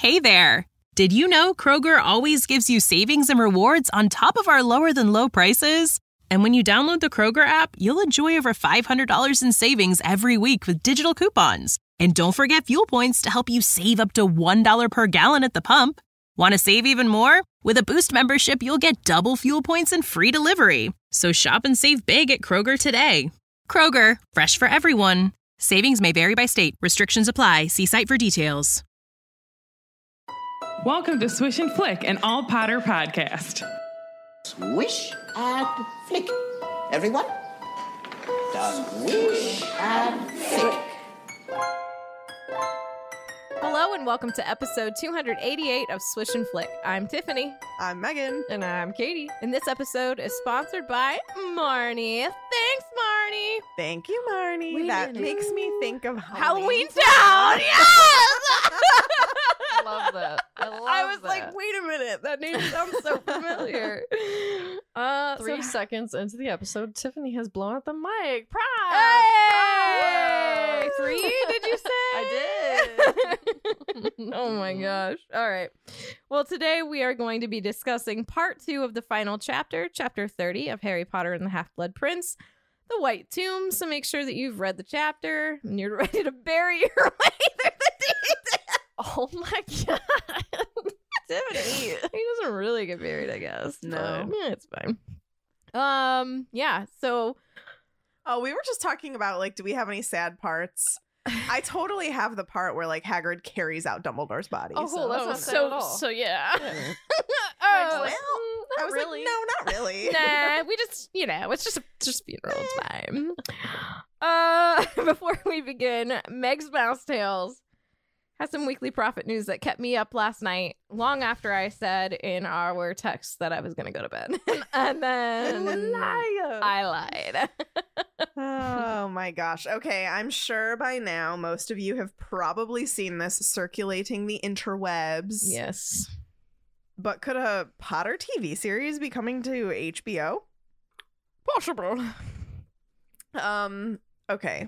Hey there! Did you know Kroger always gives you savings and rewards on top of our lower-than-low prices? And when you download the Kroger app, you'll enjoy over $500 in savings every week with digital coupons. And don't forget fuel points to help you save up to $1 per gallon at the pump. Want to save even more? With a Boost membership, you'll get double fuel points and free delivery. So shop and save big at Kroger today. Kroger, fresh for everyone. Savings may vary by state. Restrictions apply. See site for details. Welcome to Swish and Flick, an all Potter podcast. Swish and flick. Everyone? Swish and flick. Hello and welcome to episode 288 of Swish and Flick. I'm Tiffany. I'm Megan. And I'm Katie. And this episode is sponsored by Marnie. Thanks, Marnie. Thank you, Marnie. That makes me think of Halloween Town. Yes! I love that. I was like, wait a minute. That name sounds so familiar. 3 seconds into the episode, Tiffany has blown out the mic. Pride! Hey! 3, did you say? I did. Oh my gosh. All right. Well, today we are going to be discussing part 2 of the final chapter, chapter 30 of Harry Potter and the Half-Blood Prince, The White Tomb. So make sure that you've read the chapter and you're ready to bury your way through the deed. Oh my god. Tiffany. He doesn't really get buried, I guess. No. But, it's fine. Yeah, so Oh, we were just talking about, like, do we have any sad parts? I totally have the part where, like, Hagrid carries out Dumbledore's body. Oh, cool. That's not sad at all. So yeah. Yeah. Oh, Like, I was really. like, no, not really. nah, we just, it's just funeral. It's fine. Before we begin, Meg's Mouse Tales has some weekly profit news that kept me up last night, long after I said in our text that I was going to go to bed. And then I lied. Oh my gosh. Okay, I'm sure by now most of you have probably seen this circulating the interwebs. Yes. But could a Potter TV series be coming to HBO? Possible. Okay.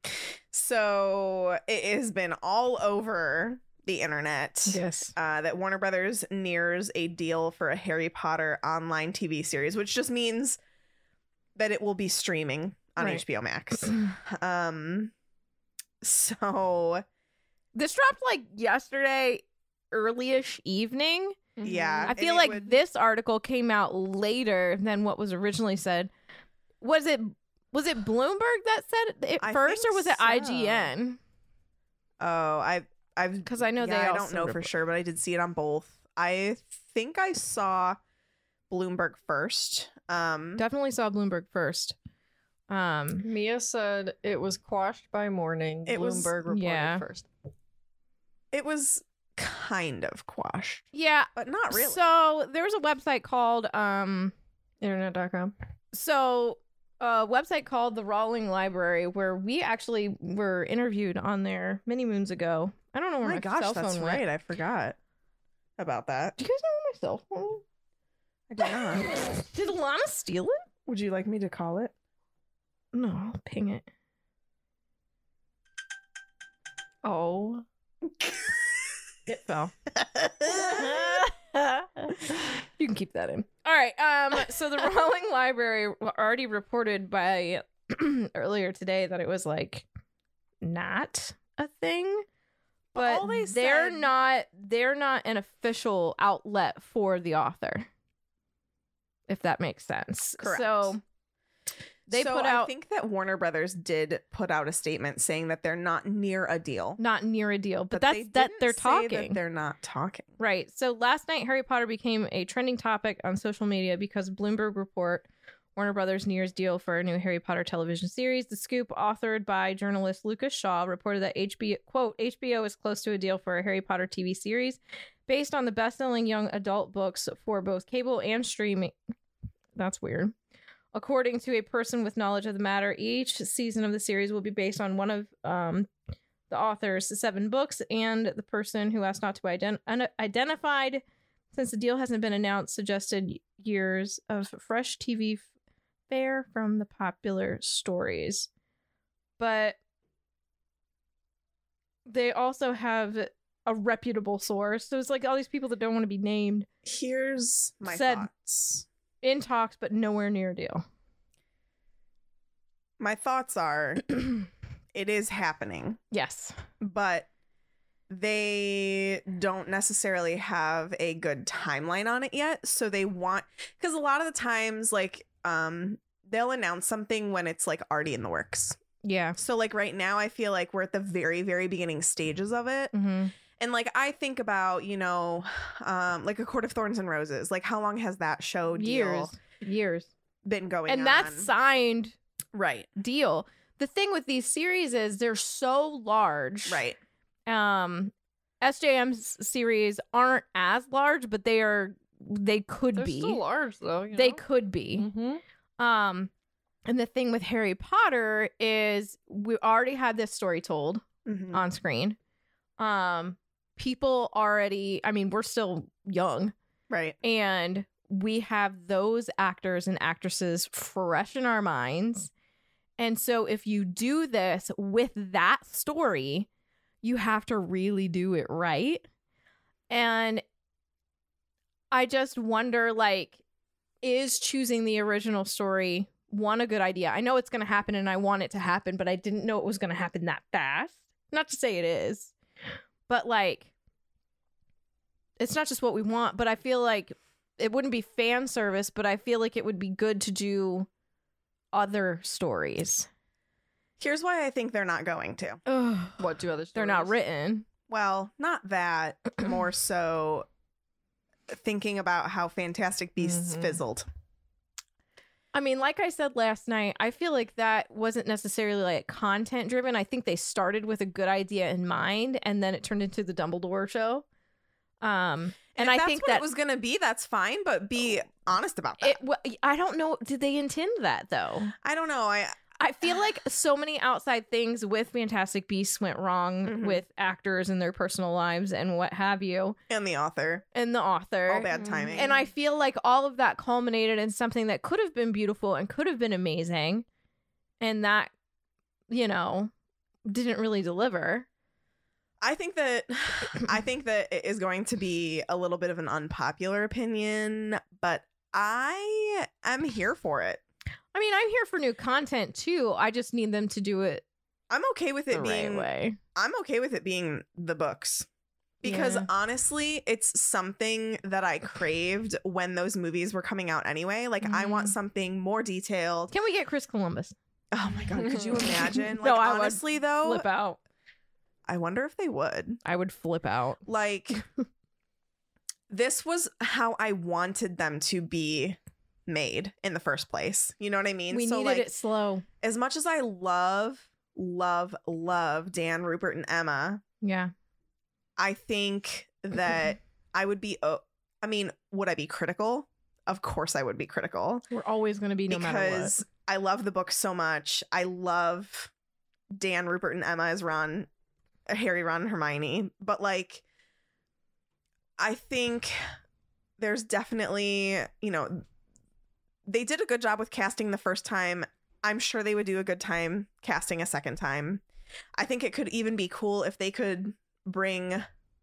So it has been all over the internet. Yes. That Warner Brothers nears a deal for a Harry Potter online TV series, which just means that it will be streaming on Right. HBO Max. So This dropped like yesterday, early-ish evening. yeah, I feel like this article came out later than what was originally said. Was it Bloomberg that said it I first, or think was it so. IGN? Oh, I've Because I know they I also don't know for report- sure, but I did see it on both. I think I saw Bloomberg first. Definitely saw Bloomberg first. Mia said it was quashed by morning. It was- Bloomberg reported yeah. first. It was kind of quashed, Yeah. but not really. So there was a website called Internet.com. a website called the Rawling Library, where we actually were interviewed on there many moons ago. I don't know Oh where my my gosh, cell that's phone right. went. I forgot about that. Do you guys know where my cell phone? I did not. Did Lana steal it? Would you like me to call it? No, I'll ping it. Oh. It fell. You can keep that in. All right. So the Rawling Library already reported by earlier today that it was like not a thing, but all they they're said- not an official outlet for the author, if that makes sense. Correct. So they So put I out think that Warner Brothers did put out a statement saying that they're not near a deal. not near a deal, but they that's that didn't they're say talking. that they're not talking. Right. So last night, Harry Potter became a trending topic on social media because Bloomberg report Warner Brothers nears deal for a new Harry Potter television series. The Scoop, authored by journalist Lucas Shaw, reported that HBO is close to a deal for a Harry Potter TV series based on the best-selling young adult books for both cable and streaming. That's weird. According to a person with knowledge of the matter, each season of the series will be based on one of the author's 7 books, and the person who asked not to be identified, since the deal hasn't been announced, suggested years of fresh TV fare from the popular stories. But they also have a reputable source. So it's like all these people that don't want to be named Here's my Said- thoughts. in talks, but nowhere near a deal. My thoughts are it is happening, Yes. but they don't necessarily have a good timeline on it yet. So they want, because a lot of the times, like, they'll announce something when it's like already in the works. Yeah. So like right now, I feel like we're at the very, very beginning stages of it. Mm-hmm. And like I think about, you know, like A Court of Thorns and Roses. Like how long has that show deal Years. been going And on? that's signed right. deal. The thing with these series is they're so large. Right. SJM's series aren't as large, but they could They're be. still large though. You They know? could be. Mm-hmm. And the thing with Harry Potter is we already had this story told Mhm. on screen. People already, I mean, we're still young, Right. and we have those actors and actresses fresh in our minds. And so if you do this with that story, you have to really do it right. And I just wonder, like, is choosing the original story a good idea? I know it's going to happen and I want it to happen, but I didn't know it was going to happen that fast. Not to say it is, but like, it's not just what we want, but I feel like it wouldn't be fan service, but I feel like it would be good to do other stories. Here's why I think they're not going to. Ugh, What do other stories? they're not written. Well, not that. More so thinking about how Fantastic Beasts Mhm. fizzled. I mean, like I said last night, I feel like that wasn't necessarily like content driven. I think they started with a good idea in mind, and then it turned into the Dumbledore show. And if I that's think what that it was going to be, that's fine, but be honest about that. I don't know. Did they intend that though? I don't know. I feel like so many outside things with Fantastic Beasts went wrong Mhm. with actors and their personal lives and what have you, And the author. and the author. All bad timing. And I feel like all of that culminated in something that could have been beautiful and could have been amazing. And that, you know, didn't really deliver. I think that it is going to be a little bit of an unpopular opinion, but I am here for it. I mean, I'm here for new content too. I just need them to do it I'm okay with the it being right way. I'm okay with it being the books. Because Yeah. honestly, it's something that I craved when those movies were coming out anyway. Like I want Mhm. something more detailed. Can we get Chris Columbus? Oh my god, could you imagine? Like No, I would honestly though, Flip out. I wonder if they would. I would flip out. Like this was how I wanted them to be made in the first place. You know what I mean? We so needed like it slow. as much as I love Dan, Rupert, and Emma, Yeah. I think that I would be I mean, would I be critical? Of course I would be critical. We're always going to be no matter what. Because I love the book so much. I love Dan, Rupert, and Emma as Harry, Ron, and Hermione. But like, I think there's definitely, you know, they did a good job with casting the first time. I'm sure they would do a good time casting a second time. I think it could even be cool if they could bring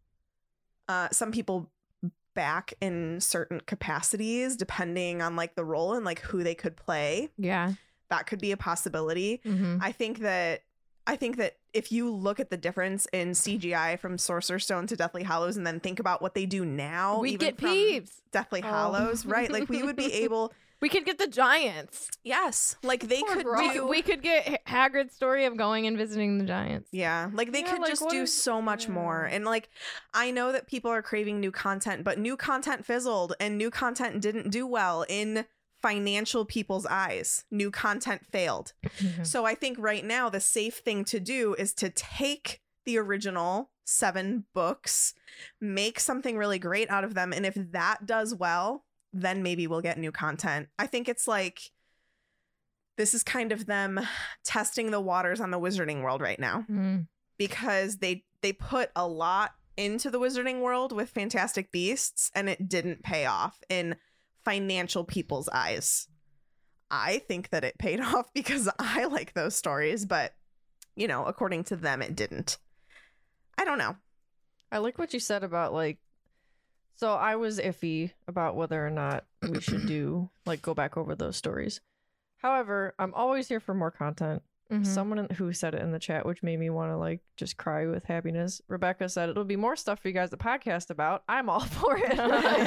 some people back in certain capacities depending on like the role and like who they could play. Yeah. That could be a possibility. Mm-hmm. I think that if you look at the difference in CGI from Sorcerer's Stone to Deathly Hallows and then think about what they do now, We even get from peeves. Deathly Oh. Hallows, right? Like we would be able, We could get the Giants. yes, like they Poor could Brock. do, We could get Hagrid's story of going and visiting the Giants. yeah, like they Yeah, could like, just what do is- so much more. And like, I know that people are craving new content, but new content fizzled and new content didn't do well in financial people's eyes. New content failed. So I think right now the safe thing to do is to take the original 7 books, make something really great out of them. And if that does well, then maybe we'll get new content. I think it's like, this is kind of them testing the waters on the Wizarding World right now, Mm. because they put a lot into the Wizarding World with Fantastic Beasts and it didn't pay off in financial people's eyes. I think that it paid off because I like those stories, but you know, according to them it didn't. I don't know. I like what you said about like, so I was iffy about whether or not we should do like go back over those stories. However, I'm always here for more content. Someone who said it in the chat, which made me want to like just cry with happiness. Rebecca said it'll be more stuff for you guys to podcast about. I'm all for it.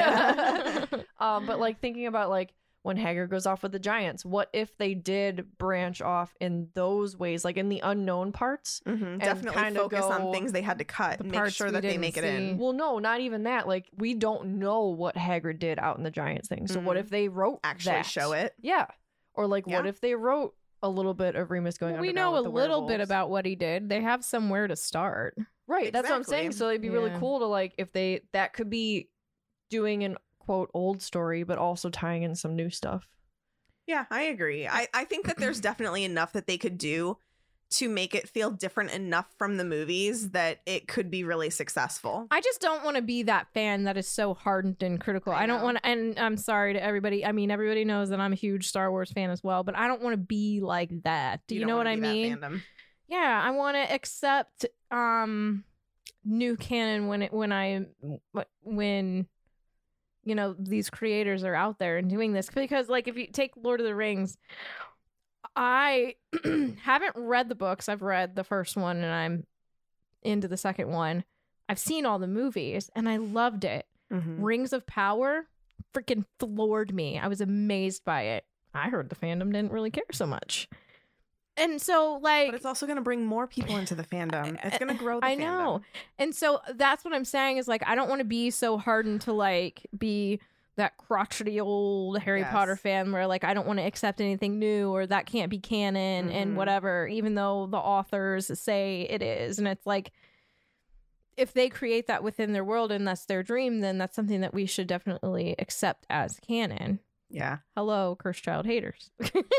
But like thinking about like when Hagrid goes off with the giants, what if they did branch off in those ways, like in the unknown parts? Definitely focus on things they had to cut and make sure that they make it in. Well, no, not even that. Like we don't know what Hagrid did out in the giants thing. So what if they wrote actually show it? Yeah. Or like what if they wrote a little bit of Remus going on. We know a little bit about what he did. They have somewhere to start. Right. Exactly. That's what I'm saying. So it'd be really cool to like if that could be doing an quote old story, but also tying in some new stuff. Yeah, I agree. I think that there's definitely enough that they could do to make it feel different enough from the movies that it could be really successful. I just don't want to be that fan that is so hardened and critical. I don't want to, and I'm sorry to everybody. I mean, everybody knows that I'm a huge Star Wars fan as well, but I don't want to be be that. Do you know what I mean? Yeah, I want to accept new canon when you know these creators are out there and doing this, because like if you take Lord of the Rings, I haven't read the books. I've read the first one and I'm into the second one. I've seen all the movies and I loved it. Rings of Power freaking floored me. I was amazed by it. I heard the fandom didn't really care so much. And so like, but it's also going to bring more people into the fandom. It's going to grow the fandom. I know. And so that's what I'm saying is like, I don't want to be so hardened to like be that crotchety old Harry Potter fan where like I don't want to accept anything new or that can't be canon and whatever, even though the authors say it is. And it's like, if they create that within their world and that's their dream, then that's something that we should definitely accept as canon. Yeah. Hello, cursed child haters.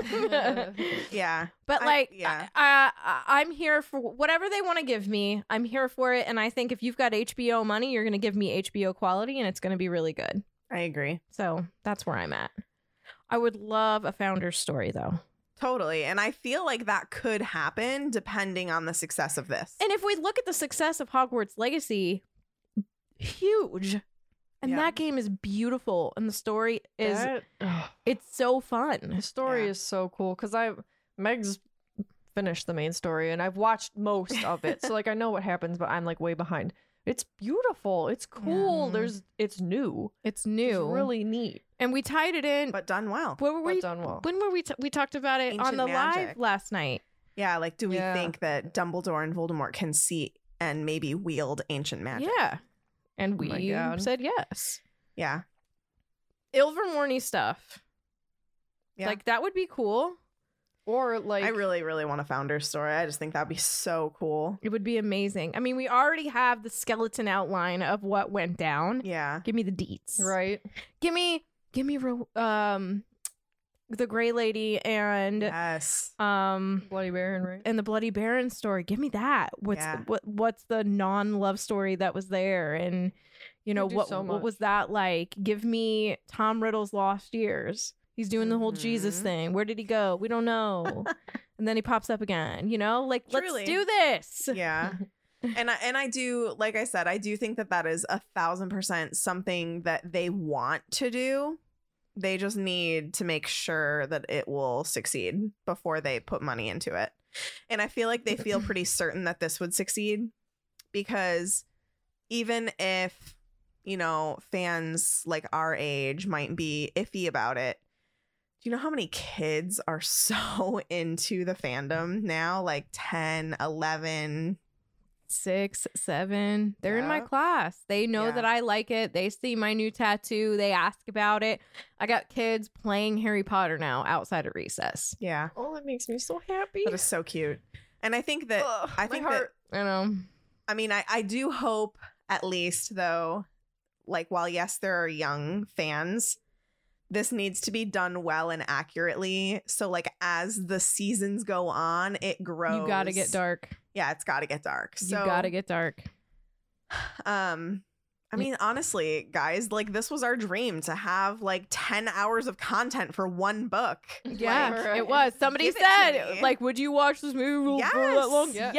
Yeah. But like, I'm here for whatever they want to give me. I'm here for it. And I think if you've got HBO money, you're going to give me HBO quality and it's going to be really good. I agree. So that's where I'm at. I would love a founder's story, though. Totally. And I feel like that could happen depending on the success of this. And if we look at the success of Hogwarts Legacy, huge. And that game is beautiful. And the story is, it's so fun. The story is so cool because Meg's finished the main story and I've watched most of it. So like I know what happens, but I'm like way behind. It's beautiful. It's cool. It's new. It's new. It's really neat. And we tied it in. But done well. Where were we? Done well. When were we? We talked about it on the live last night. Yeah, like do we think that Dumbledore and Voldemort can see and maybe wield ancient magic? Yeah. And we said yes. Yeah. Ilvermorny stuff. Yeah. Like that would be cool. Or like, I really, really want a founder's story. I just think that'd be so cool. It would be amazing. I mean, we already have the skeleton outline of what went down. Yeah. Give me the deets. Right. Give me the Gray Lady and Bloody Baron, right? And the Bloody Baron story. Give me that. What's the non-love story that was there? And you know what was that like? Give me Tom Riddle's lost years. He's doing the whole Jesus thing. Where did he go? We don't know. And then he pops up again, you know? Like, let's do this. Yeah. And I do, like I said, I do think that is 1,000% something that they want to do. They just need to make sure that it will succeed before they put money into it. And I feel like they feel pretty certain that this would succeed because even if, you know, fans like our age might be iffy about it, do you know how many kids are so into the fandom now? Like 10, 11, 6, 7. They're in my class. They know that I like it. They see my new tattoo. They ask about it. I got kids playing Harry Potter now outside of recess. Yeah. Oh, that makes me so happy. That is so cute. And I think that I know. I mean, I do hope at least though, like while yes, there are young fans, this needs to be done well and accurately. So like as the seasons go on, it grows. You gotta get dark. Yeah, it's gotta get dark. So you gotta get dark. I mean, honestly, guys, like this was our dream to have like 10 hours of content for one book. Yeah, like, it was. Somebody said, like, would you watch this movie for that long? Yeah. Yes.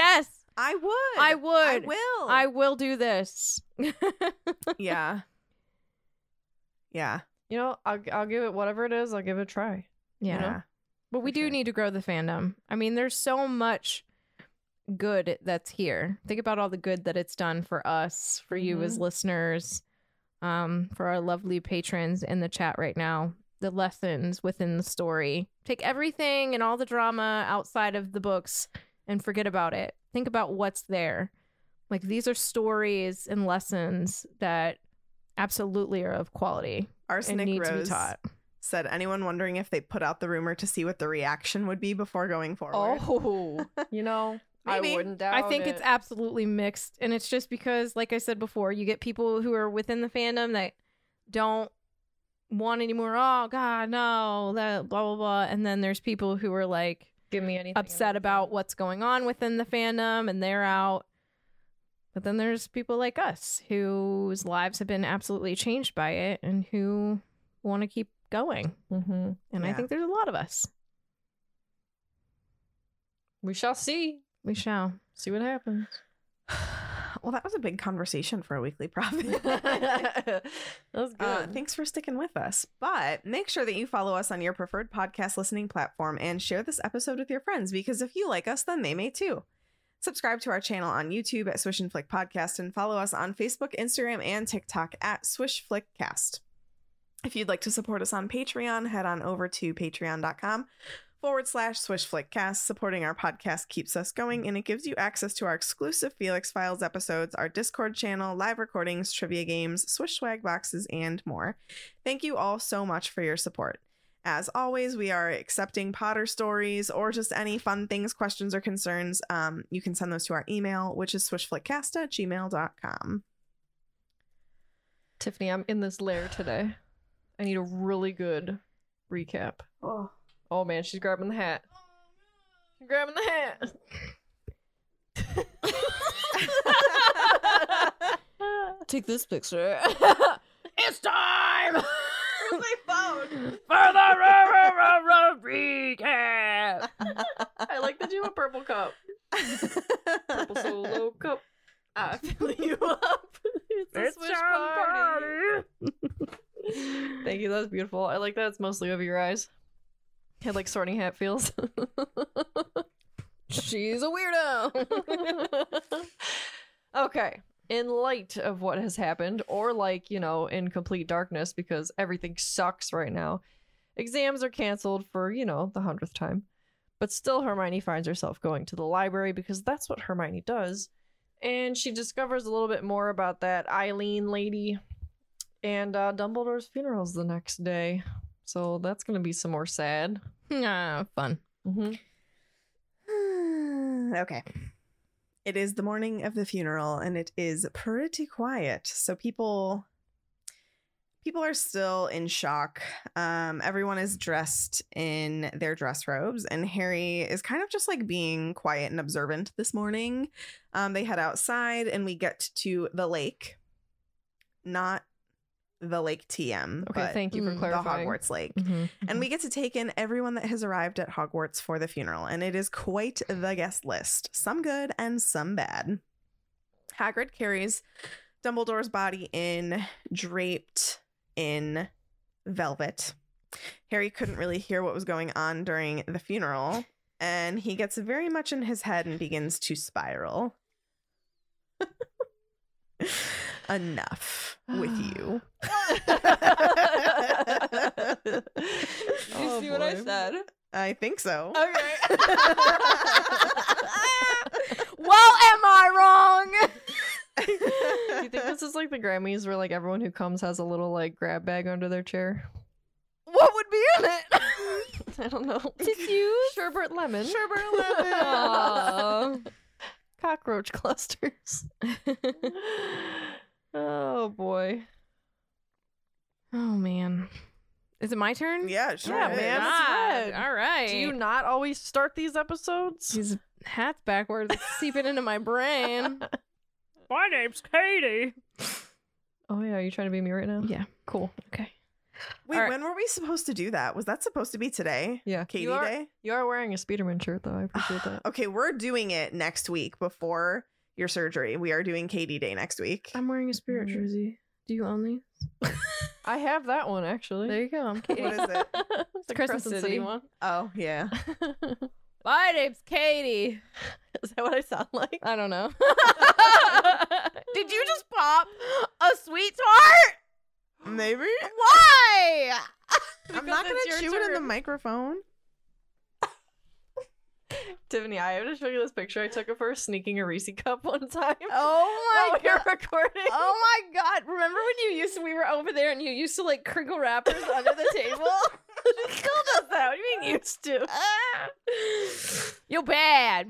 I would. I would. I will. I will do this. Yeah. Yeah. You know, I'll give it whatever it is. I'll give it a try. Yeah. You know? But we For do sure. need to grow the fandom. I mean, there's so much good that's here. Think about all the good that it's done for us, for you as listeners, for our lovely patrons in the chat right now. The lessons within the story. Take everything and all the drama outside of the books and forget about it. Think about what's there. Like, these are stories and lessons that absolutely are of quality and Arsenic need to be Rose taught. said, anyone wondering if they put out the rumor to see what the reaction would be before going forward? Oh, you know, Maybe. I wouldn't doubt I think it. it's absolutely mixed. And it's just because, like I said before, you get people who are within the fandom that don't want any more. Oh, God, no, that blah, blah, blah. And then there's people who are like Give me anything. upset about what's going on within the fandom and they're out. But then there's people like us whose lives have been absolutely changed by it and who want to keep going. Mm-hmm. And I Yeah. think there's a lot of us. We shall see. We shall. See what happens. Well, that was a big conversation for a weekly prophet. That was good. Thanks for sticking with us. But make sure that you follow us on your preferred podcast listening platform and share this episode with your friends, because if you like us, then they may too. Subscribe to our channel on YouTube at Swish and Flick Podcast and follow us on Facebook, Instagram, and TikTok at Swish Flick Cast. If you'd like to support us on Patreon, head on over to patreon.com/SwishFlickCast. Supporting our podcast keeps us going, and it gives you access to our exclusive Felix Files episodes, our Discord channel, live recordings, trivia games, Swish swag boxes, and more. Thank you all so much for your support. As always, we are accepting Potter stories or just any fun things, questions, or concerns. You can send those to our email, which is swishflickcast@gmail.com. Tiffany, I'm in this lair today. I need a really good recap. Oh man, she's grabbing the hat. She's grabbing the hat. Take this picture. It's time Where's my phone? for the recap. I like that you have a purple cup. Purple solo cup. I fill you up. It's a Swish party. Thank you. That was beautiful. I like that it's mostly over your eyes. I like Sorting Hat feels. She's a weirdo. Okay. In light of what has happened, or like, you know, in complete darkness because everything sucks right now, exams are canceled for, you know, the 100th time. But still, Hermione finds herself going to the library because that's what Hermione does. And she discovers a little bit more about that Eileen lady. And Dumbledore's funeral's the next day. So that's going to be some more sad. Fun. Mm-hmm. Okay. It is the morning of the funeral, and it is pretty quiet. So people are still in shock. Everyone is dressed in their dress robes, and Harry is kind of just like being quiet and observant this morning. They head outside, and we get to the lake, not the Lake TM. Okay, but thank you for the clarifying. Hogwarts Lake. Mm-hmm. And we get to take in everyone that has arrived at Hogwarts for the funeral, and it is quite the guest list. Some good and some bad. Hagrid carries Dumbledore's body in, draped in velvet. Harry couldn't really hear what was going on during the funeral, and he gets very much in his head and begins to spiral. Enough with you. Did you see what I said? I think so. Okay. Well, am I wrong? Do you think this is like the Grammys where like everyone who comes has a little like grab bag under their chair? What would be in it? I don't know. Tissues? Sherbet lemon. Sherbet lemon. Aw. Cockroach clusters. Oh boy. Oh, man. Is it my turn? Yeah, sure. Yeah, is. man. God. It's red. All right. Do you not always start these episodes? His hat's backwards. It's seeping into my brain. My name's Katie. Oh yeah, are you trying to be me right now? Yeah. Cool. Okay. Wait, All right. when were we supposed to do that? Was that supposed to be today? Yeah. Katie You are- Day? You are wearing a Spiderman shirt, though. I appreciate that. Okay, we're doing it next week before your surgery. We are doing Katie Day next week. I'm wearing a Spirit jersey. Do you own these? I have that one, actually. There you go. I'm Katie. What is it? It's the Crescent City. one. Oh, yeah. My name's Katie. Is that what I sound like? I don't know. Did you just pop a sweet tart? Maybe. Why? I'm not going it's to your chew it in the turn. microphone. Tiffany, I have to show you this picture I took of her sneaking a Reese cup one time. Oh while we were recording. Oh my god. Remember when we were over there and you used to like crinkle wrappers under the table? She still does that. What do you mean used to? You're bad.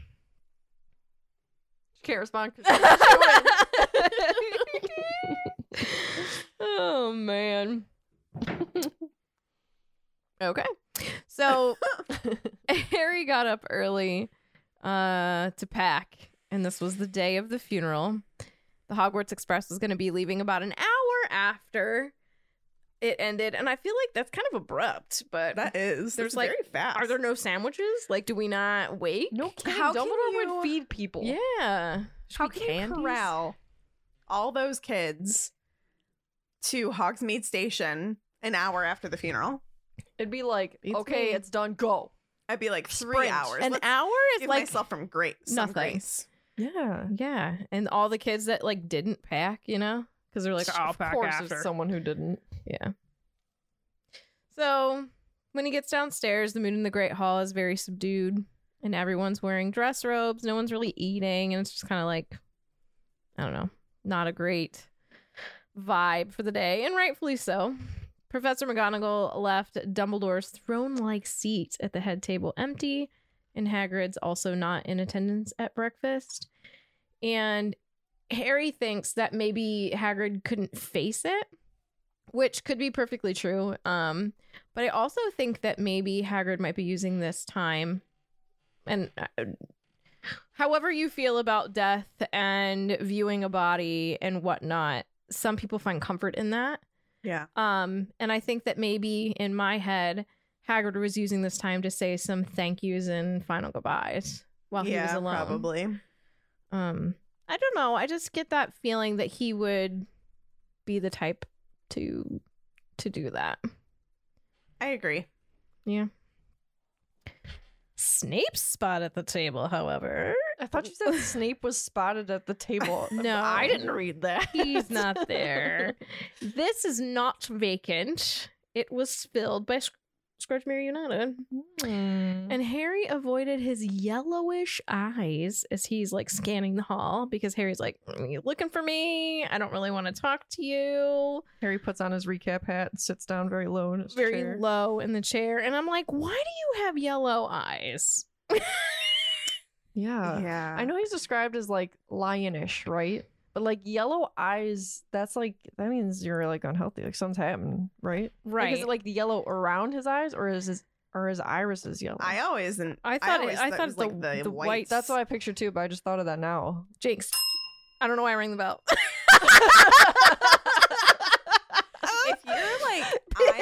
She can't respond because Oh man. Okay. So Harry got up early to pack, and this was the day of the funeral. The Hogwarts Express was going to be leaving about an hour after it ended, and I feel like that's kind of abrupt, but That is. There's That's like, very fast. are there no sandwiches? Like, do we not wait? no kidding. How can Dumbledore you- would feed people. Yeah. How can you corral all those kids to Hogsmeade Station an hour after the funeral? It'd be like, Beats okay, me. it's done. Go. I'd be like 3 Sprint. hours. An Let's hour is give like myself some some nothing. grace. Yeah. yeah, and all the kids that like didn't pack, you know, because they're like, I'll of pack course, after. there's someone who didn't. Yeah. So when he gets downstairs, the mood in the Great Hall is very subdued, and everyone's wearing dress robes. No one's really eating, and it's just kind of like, I don't know, not a great vibe for the day, and rightfully so. Professor McGonagall left Dumbledore's throne-like seat at the head table empty, and Hagrid's also not in attendance at breakfast. And Harry thinks that maybe Hagrid couldn't face it, which could be perfectly true. But I also think that maybe Hagrid might be using this time, and however you feel about death and viewing a body and whatnot, some people find comfort in that. Yeah. And I think that maybe in my head, Hagrid was using this time to say some thank yous and final goodbyes while he was alone. Probably. I don't know. I just get that feeling that he would be the type to do that. I agree. Yeah. Snape's spot at the table, however. I thought you said Snape was spotted at the table. No. I didn't read that. He's not there. This is not vacant. It was filled by Scourgemere United. And Harry avoided his yellowish eyes as he's like scanning the hall because Harry's like, "Are you looking for me? I don't really want to talk to you." Harry puts on his recap hat and sits down very low in his Very chair. low in the chair. And I'm like, why do you have yellow eyes? Yeah. Yeah. I know he's described as like lionish, right? But like yellow eyes, that's like, that means you're like unhealthy. Like something's happening, right? Right. Like, is it like the yellow around his eyes or is his irises yellow? I always and I thought always it it was was like the white. white. That's what I pictured too, but I just thought of that now. Jinx. I don't know why I rang the bell. If you're like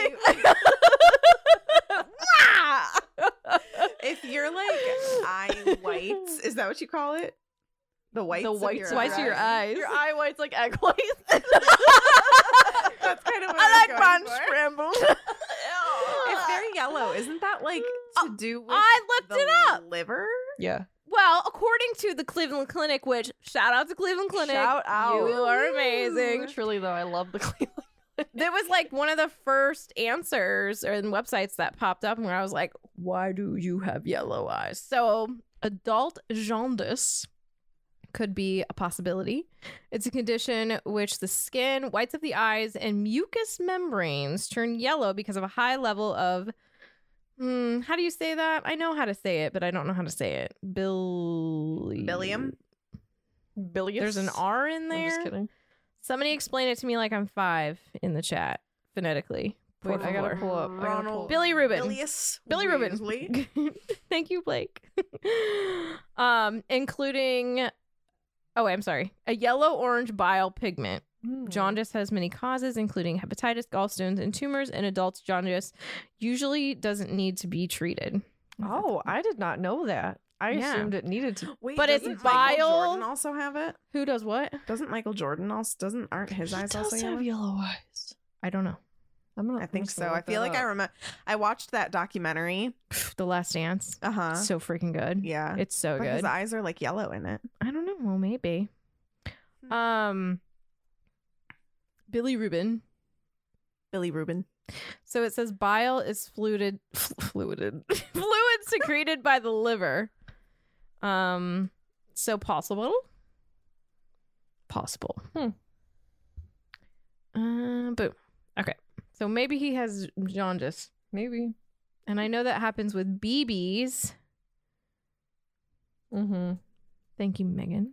if you're like eye whites, is that what you call it? The whites. The whites of whites of your eyes. Your eye white's like egg whites. That's kind of what I like I'm mine going for. scrambled. If they're yellow, isn't that like to do with I looked the it up. liver? Yeah. Well, according to the Cleveland Clinic, which shout out to Cleveland Clinic, Shout out. you are amazing. Truly though, I love the Cleveland. There was like one of the first answers or websites that popped up where I was like, why do you have yellow eyes? So adult jaundice could be a possibility. It's a condition which the skin, whites of the eyes, and mucous membranes turn yellow because of a high level of how do you say that? I know how to say it, but I don't know how to say it. Bilium? Bilious. There's an R in I'm there. just kidding. Somebody explain it to me like I'm 5 in the chat phonetically. Wait, I gotta Por pull up. I gotta pull Ronald up. Billy Rubin. Bilious Billy Rubin. Weasley. Thank you, Blake. Including Oh, I'm sorry. A yellow-orange bile pigment. Hmm. Jaundice has many causes, including hepatitis, gallstones, and tumors. In adults, jaundice usually doesn't need to be treated. Oh, I did not know that. I Yeah. assumed it needed to. Wait, But it's doesn't bile- Michael Jordan also have it? Who does what? Doesn't Michael Jordan also aren't his eyes also yellow? yellow eyes. I don't know. I think so. I feel like I remember. I watched that documentary. The Last Dance. So freaking good. Yeah, It's so but his good. eyes are like yellow in it. I don't know. Well, maybe. Billy Rubin. Billy Rubin. So it says bile is fluid secreted by the liver. So possible. Boom. Okay. So maybe he has jaundice. Maybe. And I know that happens with BBs. Mm-hmm. Thank you, Megan.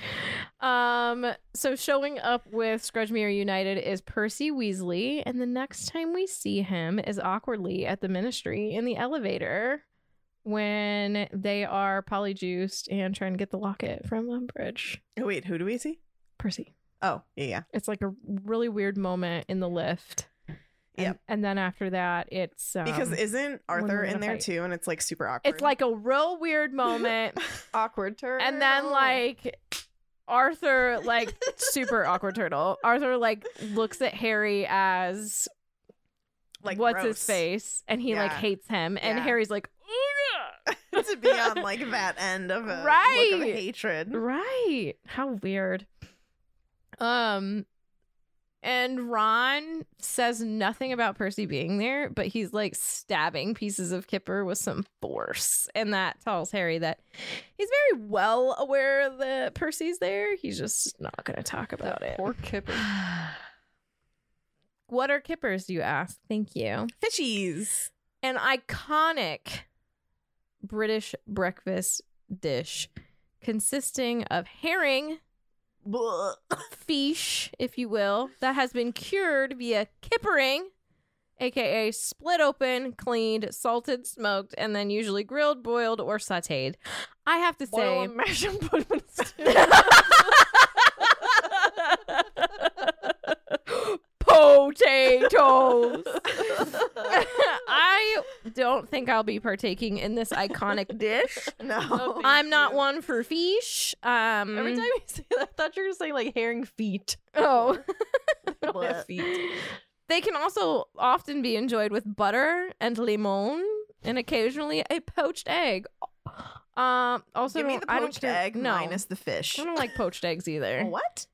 So showing up with Scrudgemere United is Percy Weasley, and the next time we see him is awkwardly at the Ministry in the elevator when they are polyjuiced and trying to get the locket from Umbridge. Oh, wait, who do we see? Percy. Oh, yeah. It's like a really weird moment in the lift. Yep. And then after that, it's Because isn't Arthur they're in in a there fight. too? And it's like super awkward. it's like a real weird moment. Awkward turn. And then like Arthur, like super awkward turtle. Arthur like looks at Harry as like what's his gross. face, and he like Yeah. hates him, and Yeah. Harry's like, "Ugh." To be on like that end of a look of Right. hatred. Right? How weird. And Ron says nothing about Percy being there, but he's like stabbing pieces of Kipper with some force. And that tells Harry that he's very well aware that Percy's there. He's just not going to talk about it. Poor Kipper. What are Kippers, do you ask? Thank you. Fishies. An iconic British breakfast dish consisting of herring, Blah. fish, if you will, that has been cured via kippering, aka split open, cleaned, salted, smoked, and then usually grilled, boiled, or sauteed. I have to Boil say, and mash and put 'em in a stew. potatoes. I don't think I'll be partaking in this iconic dish. No. I'm not one for fish. Every time you say that, I thought you were going to say like herring feet. Oh. They don't have feet. They can also often be enjoyed with butter and limon, and occasionally a poached egg. Also, Give me the I don't poached care- egg no, minus the fish. I don't like poached eggs either. What?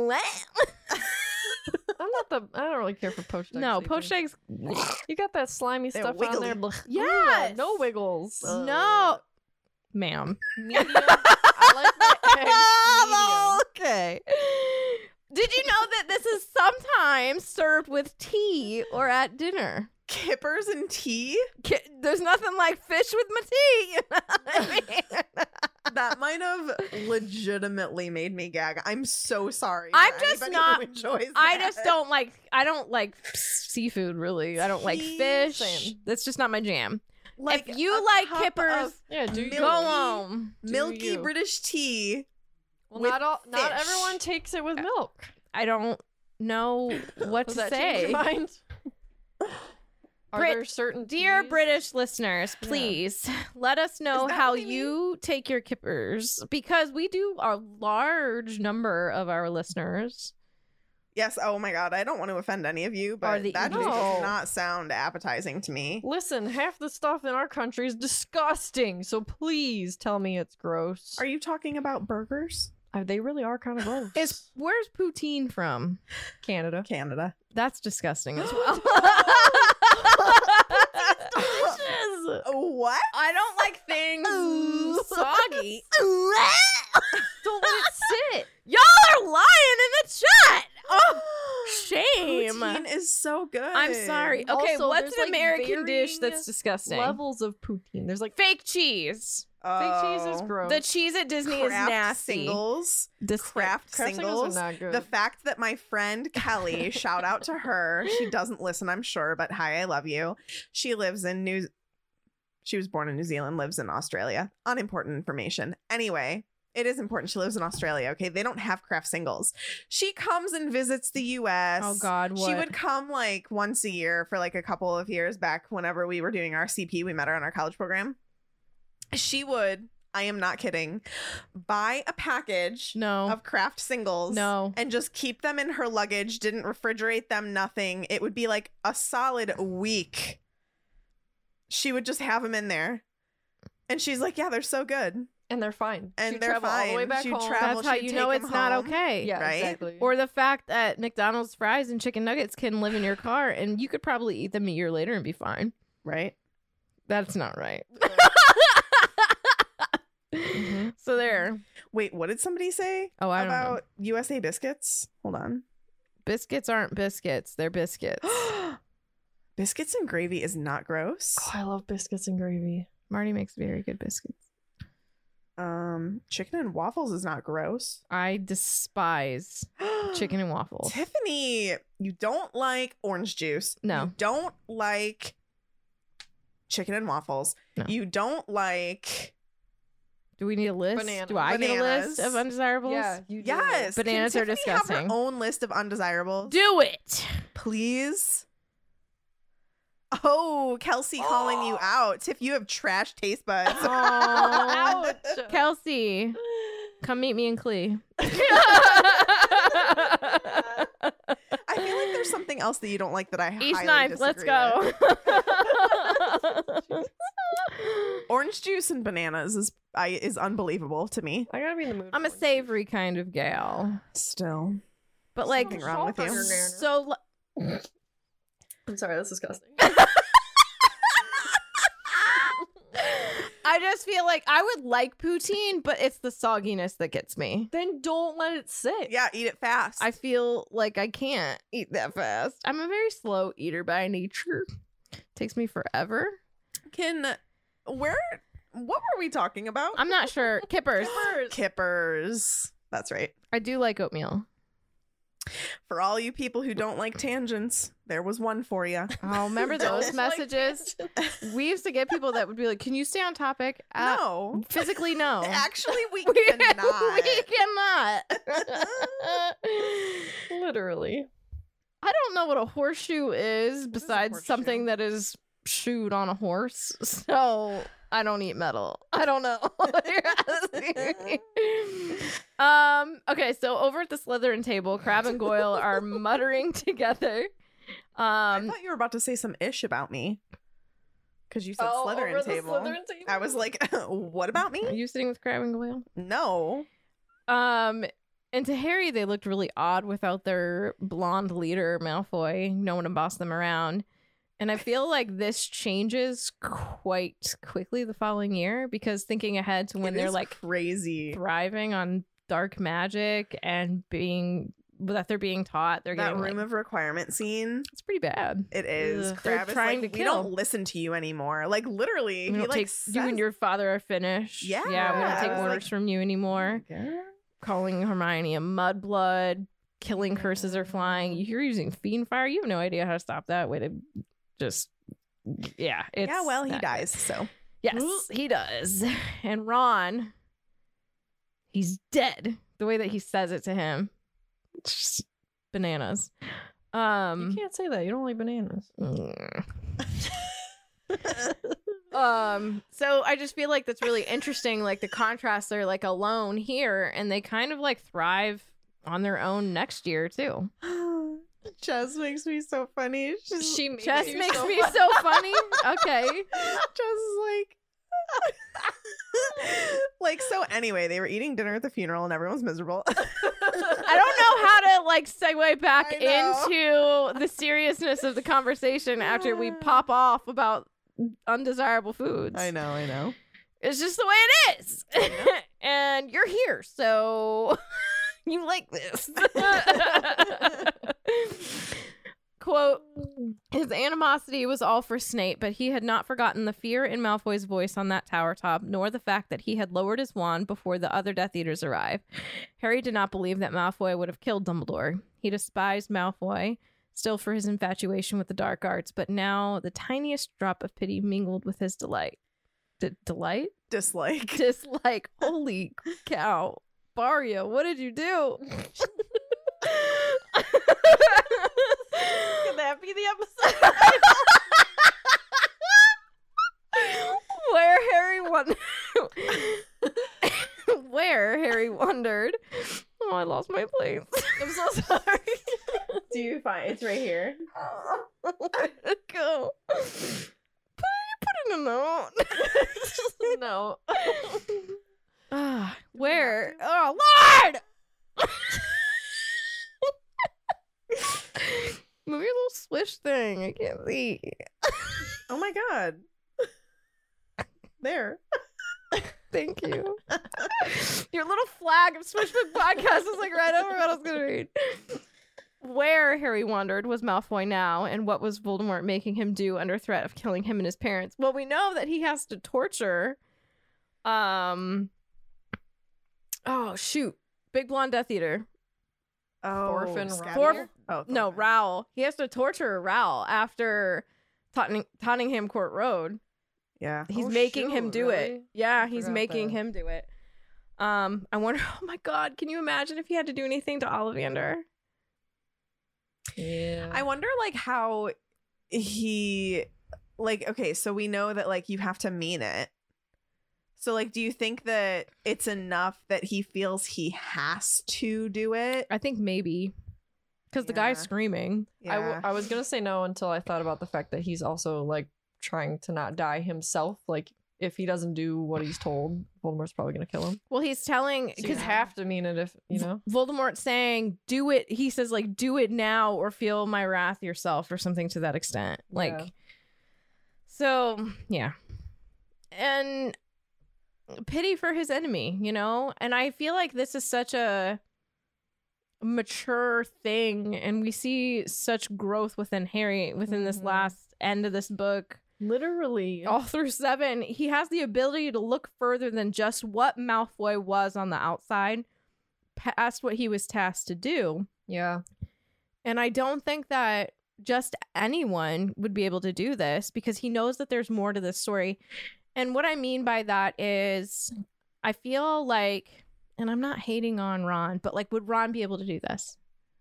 I don't really care for poached eggs. No, either. poached eggs. You got that slimy They're stuff on there. wiggly. Blech. Yes. Ugh, no wiggles. No, ma'am. Medium. I like my eggs medium. Okay. Did you know that this is sometimes served with tea or at dinner? Kippers and tea? There's nothing like fish with my tea. You know what I mean? That might have legitimately made me gag. I'm so sorry. for I'm just anybody not- who enjoys I that. just don't like. I don't like seafood. Really, I don't like Tea, fish. same. That's just not my jam. like if you a like cup kippers, of Yeah, do you? milky- go on. milky you. British tea. Well, with not fish. everyone takes it with milk. I don't know what Does to that change your say. mind? Are Brit- there certain Dear teas? British listeners, please let us know Is that how what they mean? you take your kippers, because we do a large number of our listeners. Yes, oh my god, I don't want to offend any of you, Are but the that just English- does not sound appetizing to me. Listen, half the stuff in our country is disgusting, so please tell me it's gross. Are you talking about burgers? They really are kind of gross. Where's poutine from? Canada. Canada. That's disgusting as well. What? I don't like things soggy. Don't let it sit. Y'all are lying in the chat. Oh, shame. Poutine is so good. I'm sorry. Okay, Also, what's there's, an like, American dish varying that's disgusting? Levels of poutine. There's like Fake cheese. fake cheese is Oh. gross. The cheese at Disney is Kraft nasty. singles. Disgusting. Kraft Kraft singles singles. are not good. The fact that my friend Kelly, shout out to her. She doesn't listen, I'm sure, but hi, I love you. She lives in She was born in New Zealand, lives in Australia. Unimportant information. Anyway, it is important. She lives in Australia. Okay, they don't have craft singles. She comes and visits the U.S. Oh God, what? She would come like once a year for like a couple of years back. Whenever we were doing our CP, we met her on our college program. She would, I am not kidding, buy a package of craft singles and just keep them in her luggage, didn't refrigerate them, nothing. It would be like a solid week. She would just have them in there. And she's like, yeah, they're so good. And they're fine. And she'd they're travel fine. all the way back She'd home. travel, That's how she'd you take know them it's not home. okay. Yeah, right? exactly. Or the fact that McDonald's fries and chicken nuggets can live in your car and you could probably eat them a year later and be fine. Right? That's not right. So there. Wait, what did somebody say Oh, I don't know. about USA biscuits? Hold on. Biscuits aren't biscuits. They're biscuits. Biscuits and gravy is not gross. Oh, I love biscuits and gravy. Marty makes very good biscuits. Chicken and waffles is not gross. I despise chicken and waffles. Tiffany, you don't like orange juice. No. You don't like chicken and waffles. No. You don't like... Do we need a list? Bananas. Do I get a list Bananas. of undesirables? Yeah, you do. Yes. Bananas Can are Tiffany have disgusting. her own list of undesirables? Do it. Please. Oh, Kelsey calling you out. Tiff, you have trash taste buds. Ouch. Kelsey, come meet me in Clee. I feel like there's something else that you don't like that I East highly 9th, let's disagree go. with. Orange juice and bananas is unbelievable to me. I gotta be in the mood. I'm a for savory kind of gal. Still. But like, Something wrong with you. so I'm sorry, that's disgusting. I just feel like I would like poutine, but it's the sogginess that gets me. Then don't let it sit. Yeah, eat it fast. I feel like I can't eat that fast. I'm a very slow eater by nature. Takes me forever. What were we talking about? I'm not sure. Kippers. Kippers. That's right. I do like oatmeal. For all you people who don't like tangents, there was one for you. Oh, remember those messages? We used to get people that would be like, "Can you stay on topic?" No. Physically, no. Actually, we cannot. We cannot. Literally. I don't know what a horseshoe is besides horseshoe? something that is shoed on a horse. So I don't eat metal. I don't know. Okay, so over at the Slytherin table, Crab and Goyle are muttering together. I thought you were about to say some ish about me. Because you said Slytherin table. I was like, what about Are me? you sitting with Crab and Goyle? No. And to Harry, they looked really odd without their blonde leader, Malfoy. No one to boss them around. And I feel like this changes quite quickly the following year because thinking ahead to when It they're is like crazy. thriving on dark magic and they're being taught, they're That getting room like, of requirement scene. it's pretty bad. It is. Ugh, they're Crab is trying like, to we kill. don't listen to you anymore. Like literally, We he don't like take you and your father are finished. Yeah. we don't take I was orders like, from you anymore. Calling Hermione a mudblood, killing curses are flying. You're using fiend fire. You have no idea how to stop that. Way to just it's yeah, well, he not dies. So Yes, he does. And Ron, he's dead. The way that he says it to him, it's just bananas. You can't say that. You don't like bananas. So I just feel like that's really interesting. Like the contrasts are like alone here, and they kind of like thrive on their own next year too. Jess makes me so funny. Jess makes me so funny. Okay. Jess is like so anyway, they were eating dinner at the funeral and everyone's miserable. I don't know how to like segue back I know. into the seriousness of the conversation after we pop off about undesirable foods. I know. It's just the way it is. And you're here, so you like this. Quote, his animosity was all for Snape, but he had not forgotten the fear in Malfoy's voice on that tower top, nor the fact that he had lowered his wand before the other Death Eaters arrived. Harry did not believe that Malfoy would have killed Dumbledore. He despised Malfoy, still for his infatuation with the dark arts, but now the tiniest drop of pity mingled with his delight. Delight? Dislike. Dislike. Holy cow. Barrio, what did you do? Can that be the episode? Where Harry wondered. Oh, I lost my place. I'm so sorry. Do you find it's right here? Where'd it go? Put in a note. No. Where? Oh, Lord! Move your little swish thing. I can't see. Oh my god. There. Thank you. Your little flag of Swishbook Podcast is like right over what I was going to read. Where Harry wandered was Malfoy now, and what was Voldemort making him do under threat of killing him and his parents? Well, we know that he has to torture. Oh shoot! Big blonde Death Eater. Oh, Thorfinn Scabier? Rowell? No, Thorfinn. Rowell. He has to torture Rowell after Tottenham Court Road. Yeah. He's Oh, making him shoot, do it. really? Yeah, I he's forgot making that. him do it. I wonder. Oh my God! Can you imagine if he had to do anything to Ollivander? Yeah. I wonder like how he like okay, so we know that like you have to mean it. So like do you think that it's enough that he feels he has to do it? I think maybe because the guy's Yeah. screaming. Yeah. I was gonna say no until I thought about the fact that he's also like trying to not die himself. Like if he doesn't do what he's told, Voldemort's probably gonna kill him. Well, he's telling So you because have to mean it if you know. Voldemort's saying, "Do it." He says, "Like, do it now, or feel my wrath yourself," or something to that extent. Like, Yeah. so yeah, and pity for his enemy, you know. And I feel like this is such a mature thing, and we see such growth within Harry within this Mhm. last end of this book. Literally. All through 7, he has the ability to look further than just what Malfoy was on the outside, past what he was tasked to do. Yeah. And I don't think that just anyone would be able to do this because he knows that there's more to this story. And what I mean by that is I feel like, and I'm not hating on Ron, but like, would Ron be able to do this?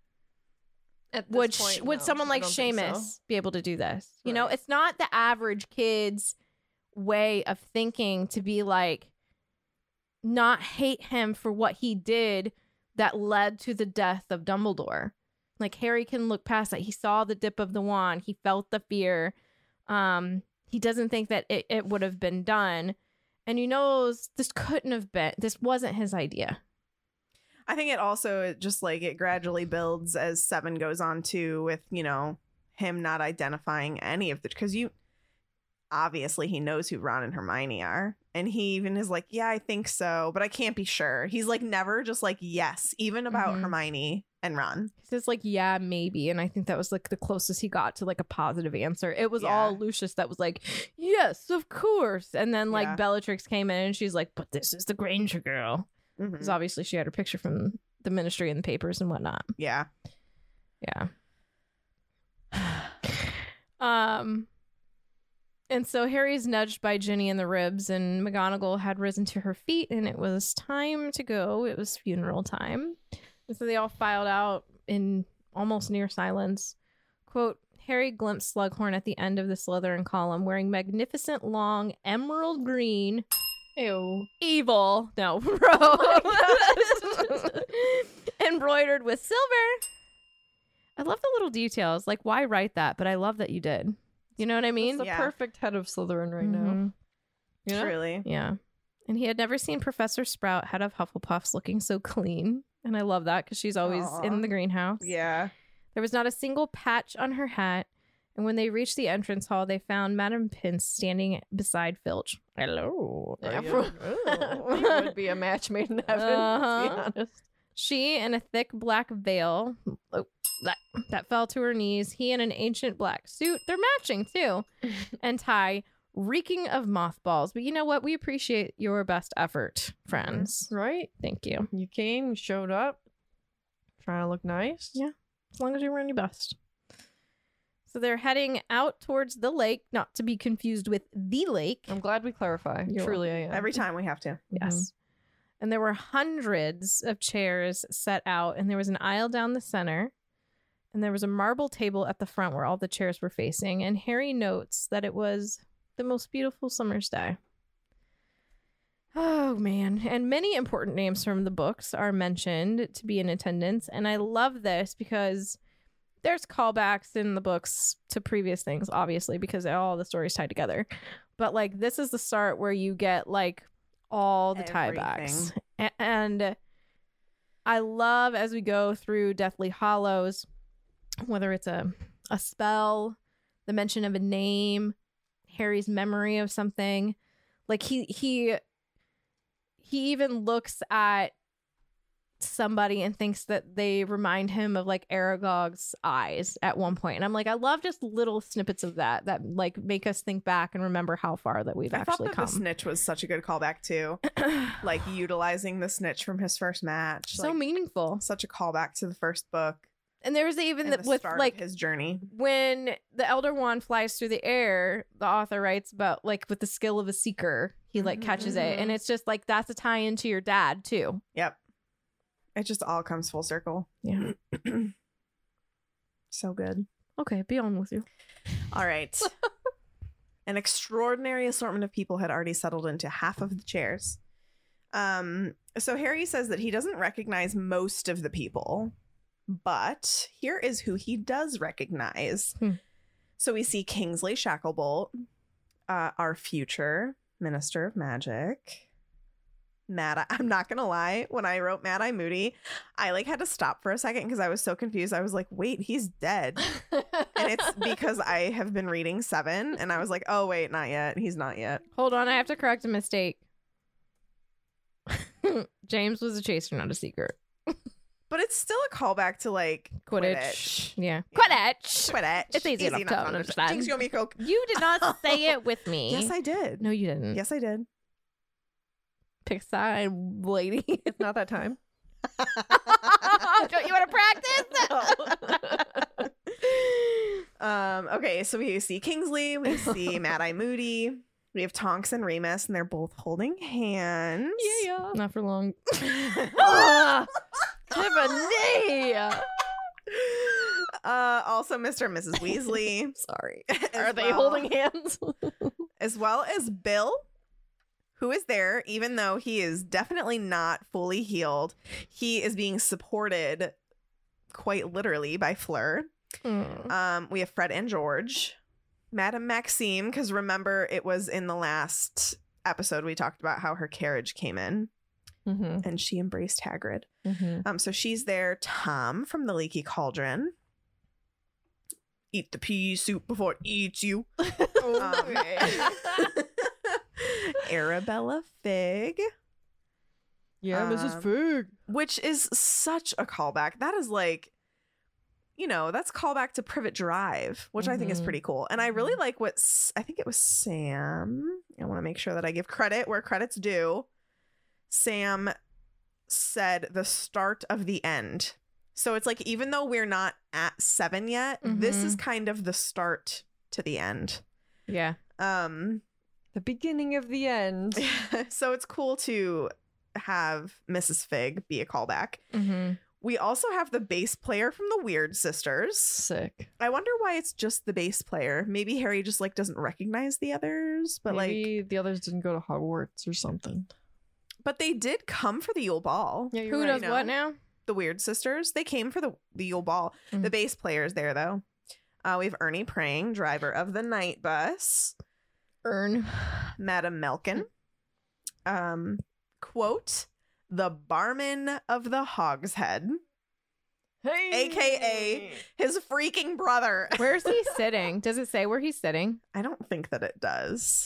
At this Would point, would no, someone I like don't think so. Seamus be able to do this? You know, Right. it's not the average kid's way of thinking to be like, not hate him for what he did that led to the death of Dumbledore. Like Harry can look past that. He saw the dip of the wand. He felt the fear. He doesn't think that it would have been done. And you know, this couldn't have been. This wasn't his idea. I think it also just like it gradually builds as 7 goes on too, with you know him not identifying any of the because you obviously he knows who Ron and Hermione are, and he even is like, yeah, I think so, but I can't be sure. He's like never just like yes, even about Mhm. Hermione and Ron. He says like, yeah, maybe. And I think that was like the closest he got to like a positive answer. It was Yeah. all Lucius that was like, yes, of course. And then like Yeah. Bellatrix came in and she's like, but this is the Granger girl. Mhm. Because obviously she had her picture from the ministry and the papers and whatnot. Yeah. Yeah. And so Harry's nudged by Ginny in the ribs, and McGonagall had risen to her feet, and it was time to go. It was funeral time. And so they all filed out in almost near silence. Quote, Harry glimpsed Slughorn at the end of the Slytherin column, wearing magnificent long emerald green Ew. evil robe embroidered with silver. I love the little details. Like, why write that? But I love that you did. You know what I mean? That's the Yeah. perfect head of Slytherin right now. Mhm. You know? Truly. Yeah. And he had never seen Professor Sprout, head of Hufflepuffs, looking so clean. And I love that because she's always Aw. in the greenhouse. Yeah. There was not a single patch on her hat. And when they reached the entrance hall, they found Madame Pince standing beside Filch. Hello. It would be a match made in heaven, Uh-huh. to be honest. She in a thick black veil that fell to her knees. He in an ancient black suit. They're matching too. And tie, reeking of mothballs. But you know what? We appreciate your best effort, friends. Right? Thank you. You came, you showed up, trying to look nice. Yeah. As long as you're wearing your best. So they're heading out towards the lake, not to be confused with the lake. I'm glad we clarify. You're Truly, I am. Every time we have to. Yes. And there were hundreds of chairs set out, and there was an aisle down the center, and there was a marble table at the front where all the chairs were facing. And Harry notes that it was the most beautiful summer's day. Oh, man. And many important names from the books are mentioned to be in attendance. And I love this because there's callbacks in the books to previous things, obviously, because all the stories tied together. But, like, this is the start where you get, like, all the tiebacks. And I love, as we go through Deathly Hallows, whether it's a spell, the mention of a name, Harry's memory of something. Like, he even looks at somebody and thinks that they remind him of like Aragog's eyes at one point. And I'm like, I love just little snippets of that like make us think back and remember how far that we've actually come. come. The snitch was such a good callback too. Like utilizing the snitch from his first match. So like, meaningful. Such a callback to the first book. And there was even the with start like of his journey. When the Elder Wand flies through the air, the author writes about like with the skill of a seeker, he like catches it. And it's just like that's a tie into your dad too. Yep. It just all comes full circle. Yeah. So good. Okay, be on with you. All right. An extraordinary assortment of people had already settled into half of the chairs. So Harry says that he doesn't recognize most of the people, but here is who he does recognize. So we see Kingsley Shacklebolt, our future Minister of Magic. I'm not gonna lie, when I wrote Mad-Eye Moody, I like had to stop for a second because I was so confused. I was like, wait, he's dead. And it's because I have been reading 7 and I was like, oh wait, not yet. He's not yet. Hold on, I have to correct a mistake. James was a chaser, not a seeker. But it's still a callback to like Quidditch. Yeah. Quidditch. It's easy enough to understand. Jinx, you owe me a Coke. You did not say it with me. Yes, I did. No, you didn't. Yes, I did. Pick a side, lady. It's not that time. Don't you want to practice? Okay, so we see Kingsley, we see Mad-Eye Moody, we have Tonks and Remus, and they're both holding hands. Yeah. Not for long. Tiffany! Also Mr. and Mrs. Weasley. Sorry. Are they holding hands? As well as Bill, who is there, even though he is definitely not fully healed. He is being supported quite literally by Fleur. We have Fred and George. Madame Maxime, because remember, it was in the last episode we talked about how her carriage came in. And she embraced Hagrid. So she's there. Tom from the Leaky Cauldron. Eat the pea soup before it eats you. Arabella Fig. Yeah, Mrs. Fig. Which is such a callback. That is like, you know, that's callback to Privet Drive, which I think is pretty cool. And I really like what I think it was Sam. I want to make sure that I give credit where credit's due. Sam said the start of the end. So it's like, even though we're not at 7 yet, this is kind of the start to the end. Yeah. The beginning of the end. So it's cool to have Mrs. Fig be a callback. We also have the bass player from the Weird Sisters. Sick. I wonder why it's just the bass player. Maybe Harry just like doesn't recognize the others, but Maybe the others didn't go to Hogwarts or something. But they did come for the Yule Ball. Yeah, Who does what now? The Weird Sisters. They came for the Yule Ball. The bass player's there though. We have Ernie Prang, driver of the night bus. Madame Melkin. Quote, the barman of the Hogshead. Hey! AKA his freaking brother. Where's he sitting? Does it say where he's sitting? I don't think that it does.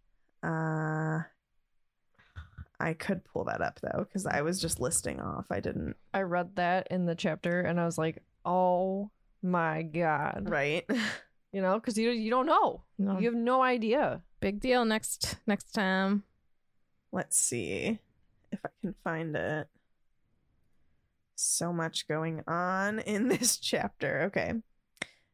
I could pull that up though, because I was just listing off. I didn't. I read that in the chapter and I was like, oh my God. Right. You know, because you don't know. No. You have no idea. Big deal next time. Let's see if I can find it. So much going on in this chapter. Okay.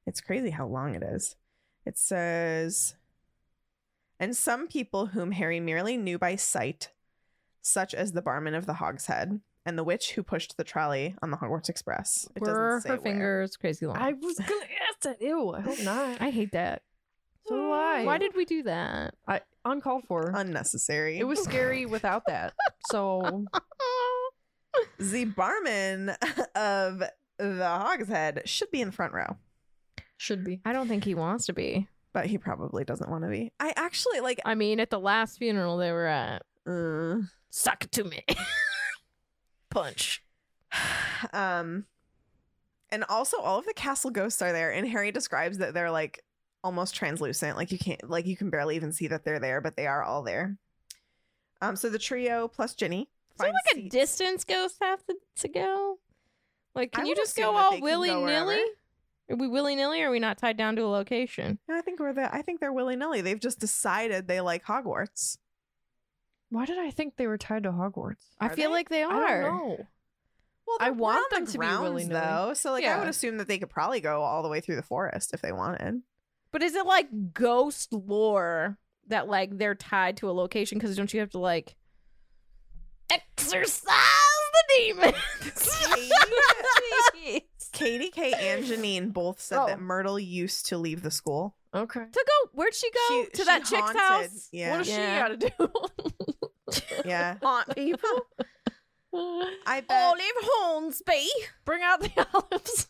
It's crazy how long it is. It says, and some people whom Harry merely knew by sight, such as the barman of the Hogshead and the witch who pushed the trolley on the Hogwarts Express. It Were doesn't say her where. fingers crazy long? I was gonna ask that. Ew, I hope not. I hate that. So do I. Why did we do that? Uncalled for? Unnecessary. It was scary without that. So The barman of the Hogshead should be in the front row, should be. I don't think he wants to be. but he probably doesn't want to be. I actually like. I mean, at the last funeral they were at, suck it to me. Punch. And also all of the castle ghosts are there, and Harry describes that they're like almost translucent, like you can barely even see that they're there, but they are all there. So the trio plus Ginny. Is there find like a seats. distance ghosts have to go? Like, can I you would just assume go that they all can go willy nilly? wherever. Are we willy nilly, or are we not tied down to a location? I think they're willy nilly. They've just decided they like Hogwarts. Why did I think they were tied to Hogwarts? I Are feel they? like they I are. don't know. Well, I they're want on them the to be grounds, willy-nilly. though. So like I Yeah. would assume that they could probably go all the way through the forest if they wanted. But is it like ghost lore that like they're tied to a location? Because don't you have to like exorcise the demons? Katie, Kate, and Janine both said Oh. that Myrtle used to leave the school. Okay. To go, where'd she go? She- To that she chick's haunted. house? Yeah. What does Yeah. she got to do? Yeah. Haunt people. I bet. Olive Hornsby. Bring out the olives.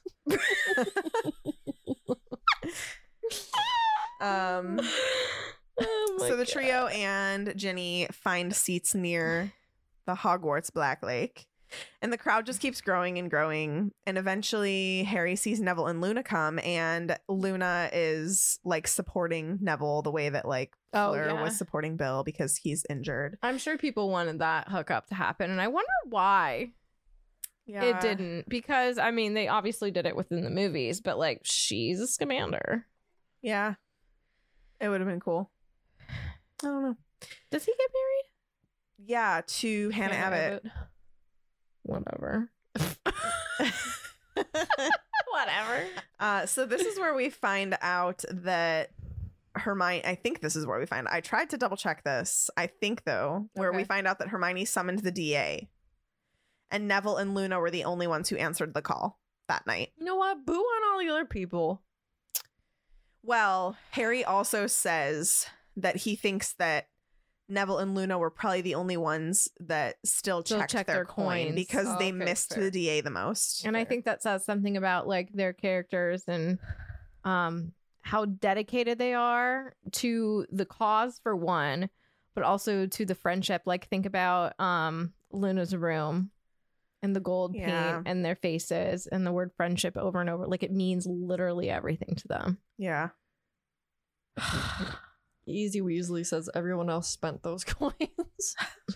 Oh my So the God. trio and Ginny find seats near the Hogwarts Black Lake. And the crowd just keeps growing and growing. And eventually Harry sees Neville and Luna come, and Luna is like supporting Neville the way that like Oh, Fleur yeah. was supporting Bill because he's injured. I'm sure people wanted that hookup to happen, and I wonder why Yeah. it didn't. Because I mean, they obviously did it within the movies, but like, she's a Scamander. Yeah. It would have been cool. I don't know. Does he get married? Yeah, to Hannah Abbott. Whatever. Whatever. So this is where we find out that Hermione, I think this is where we find, I tried to double check this. I think though, where we Okay. find out that Hermione summoned the DA and Neville and Luna were the only ones who answered the call that night. You know what? Boo on all the other people. Well, Harry also says that he thinks that Neville and Luna were probably the only ones that still checked checked their their coin coins. because they Okay, missed fair. the DA the most. And I think that says something about like their characters and how dedicated they are to the cause for one, but also to the friendship. Like think about Luna's room and the gold Yeah. paint and their faces and the word friendship over and over. Like it means literally everything to them. Yeah. Easy Weasley says everyone else spent those coins.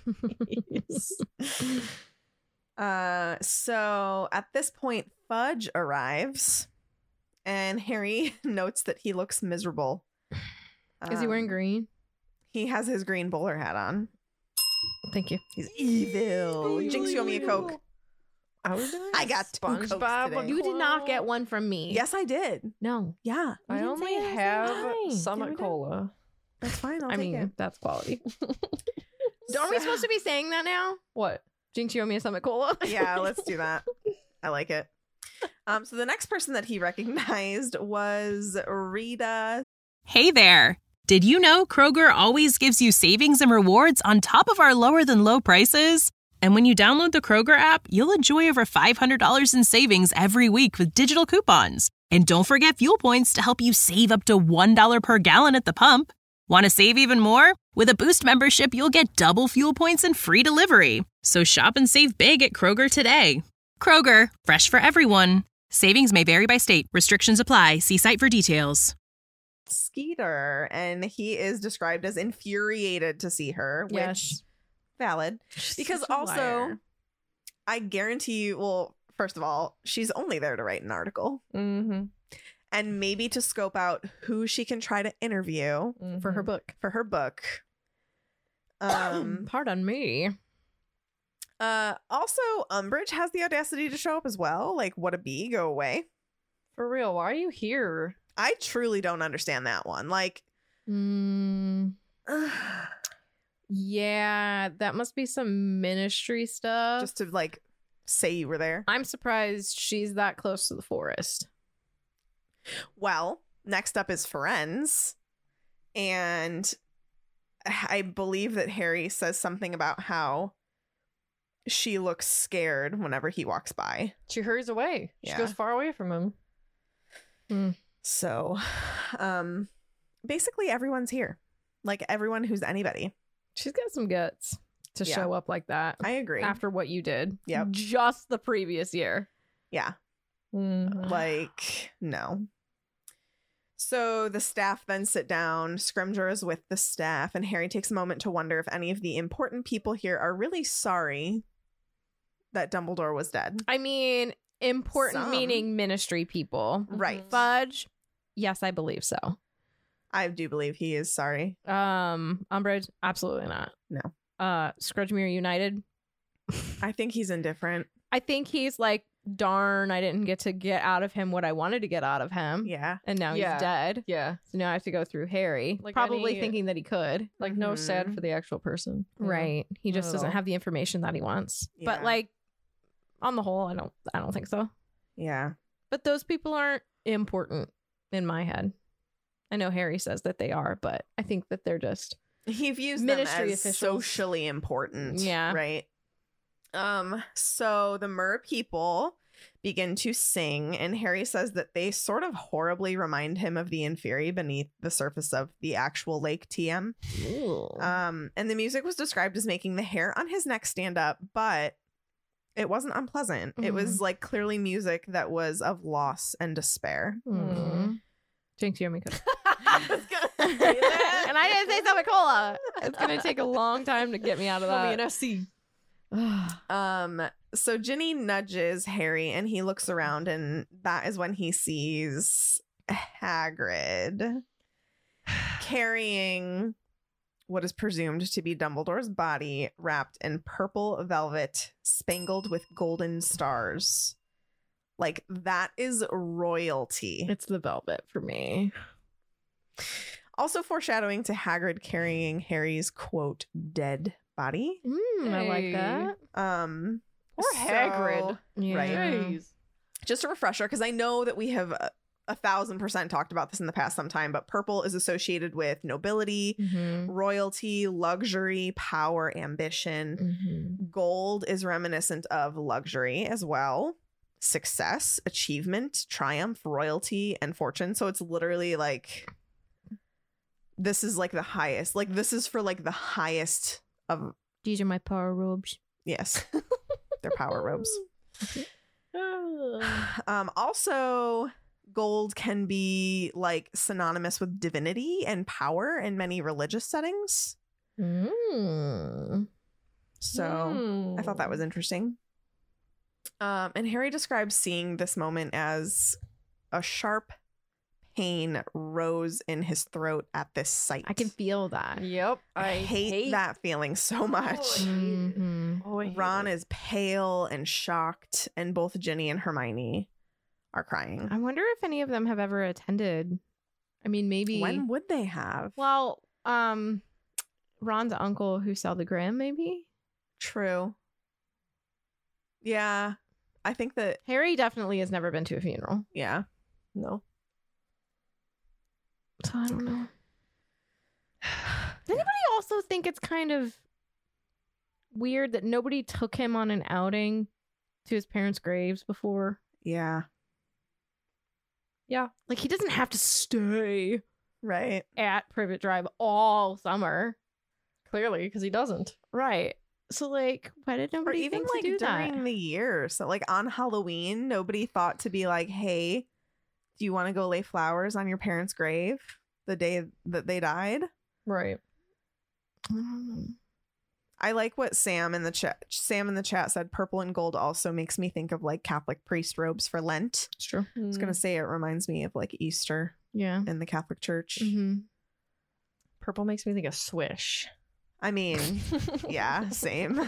So at this point, Fudge arrives, and Harry notes that he looks miserable. Is he wearing Um, green? He has his green bowler hat on. Thank you. He's evil. Jinx, you owe me a Coke. I was doing I got 2 Cokes SpongeBob. today. You did not get one from me. Yes, I did. No. Yeah, I didn't only say it was have fine. Summit Yeah, we did. Cola. that's fine. I'll I take mean, it. that's quality. Aren't we supposed to be saying that now? What? Jinx, you owe me a Summit Cola. Yeah, let's do that. I like it. So the next person that he recognized was Rita. Hey there! Did you know Kroger always gives you savings and rewards on top of our lower than low prices? And when you download the Kroger app, you'll enjoy over $500 in savings every week with digital coupons. And don't forget fuel points to help you save up to $1 per gallon at the pump. Want to save even more? With a Boost membership, you'll get double fuel points and free delivery. So shop and save big at Kroger today. Kroger, fresh for everyone. Savings may vary by state. Restrictions apply. See site for details. Skeeter, and he is described as infuriated to see her, which Yes. valid. Because Such a also, liar. I guarantee you, well, first of all, she's only there to write an article Mm-hmm. and maybe to scope out who she can try to interview for her book. for her book. Pardon me. Also, Umbridge has the audacity to show up as well. Like, what a bee, go away. For real, why are you here? I truly don't understand that one. Like, Yeah, that must be some ministry stuff. just to like say you were there. I'm surprised she's that close to the forest. Well, next up is Firenze. And I believe that Harry says something about how she looks scared whenever he walks by. She hurries away. Yeah. She goes far away from him. So, basically everyone's here. Like everyone who's anybody. She's got some guts to Yeah. show up like that I agree. after what you did. Yep. Just the previous year. Yeah. Mhm. Like, no. So the staff then sit down. Scrimgeour is with the staff, and Harry takes a moment to wonder if any of the important people here are really sorry that Dumbledore was dead. I mean, important Some. meaning ministry people. Right. Fudge, yes, I believe so. I do believe he is sorry. Umbridge, absolutely not. No. Scrudgemere United, I think he's indifferent. I think he's like, darn, I didn't get to get out of him what I wanted to get out of him. Yeah. And now Yeah. he's dead. Yeah. So now I have to go through Harry. Like Probably any- thinking that he could. Like, no sad Mhm. for the actual person. you know? Right. He Not just at doesn't all. have the information that he wants. But Yeah. like on the whole, I don't think so. Yeah. But those people aren't important in my head. I know Harry says that they are, but I think that they're just He views Ministry them as officials. socially important. Yeah. Right. So the Mer people begin to sing, and Harry says that they sort of horribly remind him of the Inferi beneath the surface of the actual Lake TM. And the music was described as making the hair on his neck stand up, but it wasn't unpleasant. It was like clearly music that was of loss and despair. Mm. Jinx, you owe me cookies. I was gonna say that. And I didn't say something cola. It's gonna take a long time to get me out of Call me that. an SC. So Ginny nudges Harry and he looks around, and that is when he sees Hagrid carrying what is presumed to be Dumbledore's body wrapped in purple velvet spangled with golden stars. Like, that is royalty. It's the velvet for me. Also foreshadowing to Hagrid carrying Harry's quote dead body. I like Hey. that. Poor Hagrid. Yeah. Right. Jeez. Just a refresher, because I know that we have 1,000% talked about this in the past sometime, but purple is associated with nobility, Mhm. royalty, luxury, power, ambition. Mhm. Gold is reminiscent of luxury as well, success, achievement, triumph, royalty, and fortune. So it's literally like, this is like the highest. Like, this is for like the highest of, These are my power robes. yes, their power robes. Also, gold can be like synonymous with divinity and power in many religious settings. Mm. So I thought that was interesting. And Harry describes seeing this moment as a sharp pain rose in his throat at this sight. I can feel that. Yep. I hate that feeling so much. Mhm. Oh, I hate Ron it. is pale and shocked, and both Ginny and Hermione are crying. I wonder if any of them have ever attended. I mean, maybe. When would they have? Well, Ron's uncle who saw the gram, maybe. True. Yeah. I think that, Harry definitely has never been to a funeral. yeah. No. So I don't know. Does anybody also think it's kind of weird that nobody took him on an outing to his parents' graves before? Yeah. Yeah. Like, he doesn't have to stay Right. at Privet Drive all summer. Clearly, because he doesn't. Right. So, like, why did Or nobody even think like to do during that? the year. So like on Halloween, nobody thought to be like, hey, do you want to go lay flowers on your parents' grave the day that they died? Right. I like what Sam in the chat said. Purple and gold also makes me think of like Catholic priest robes for Lent. It's true. I was gonna say it reminds me of like Easter Yeah. in the Catholic Church. Mm-hmm. Purple makes me think of Swish. I mean, yeah, same.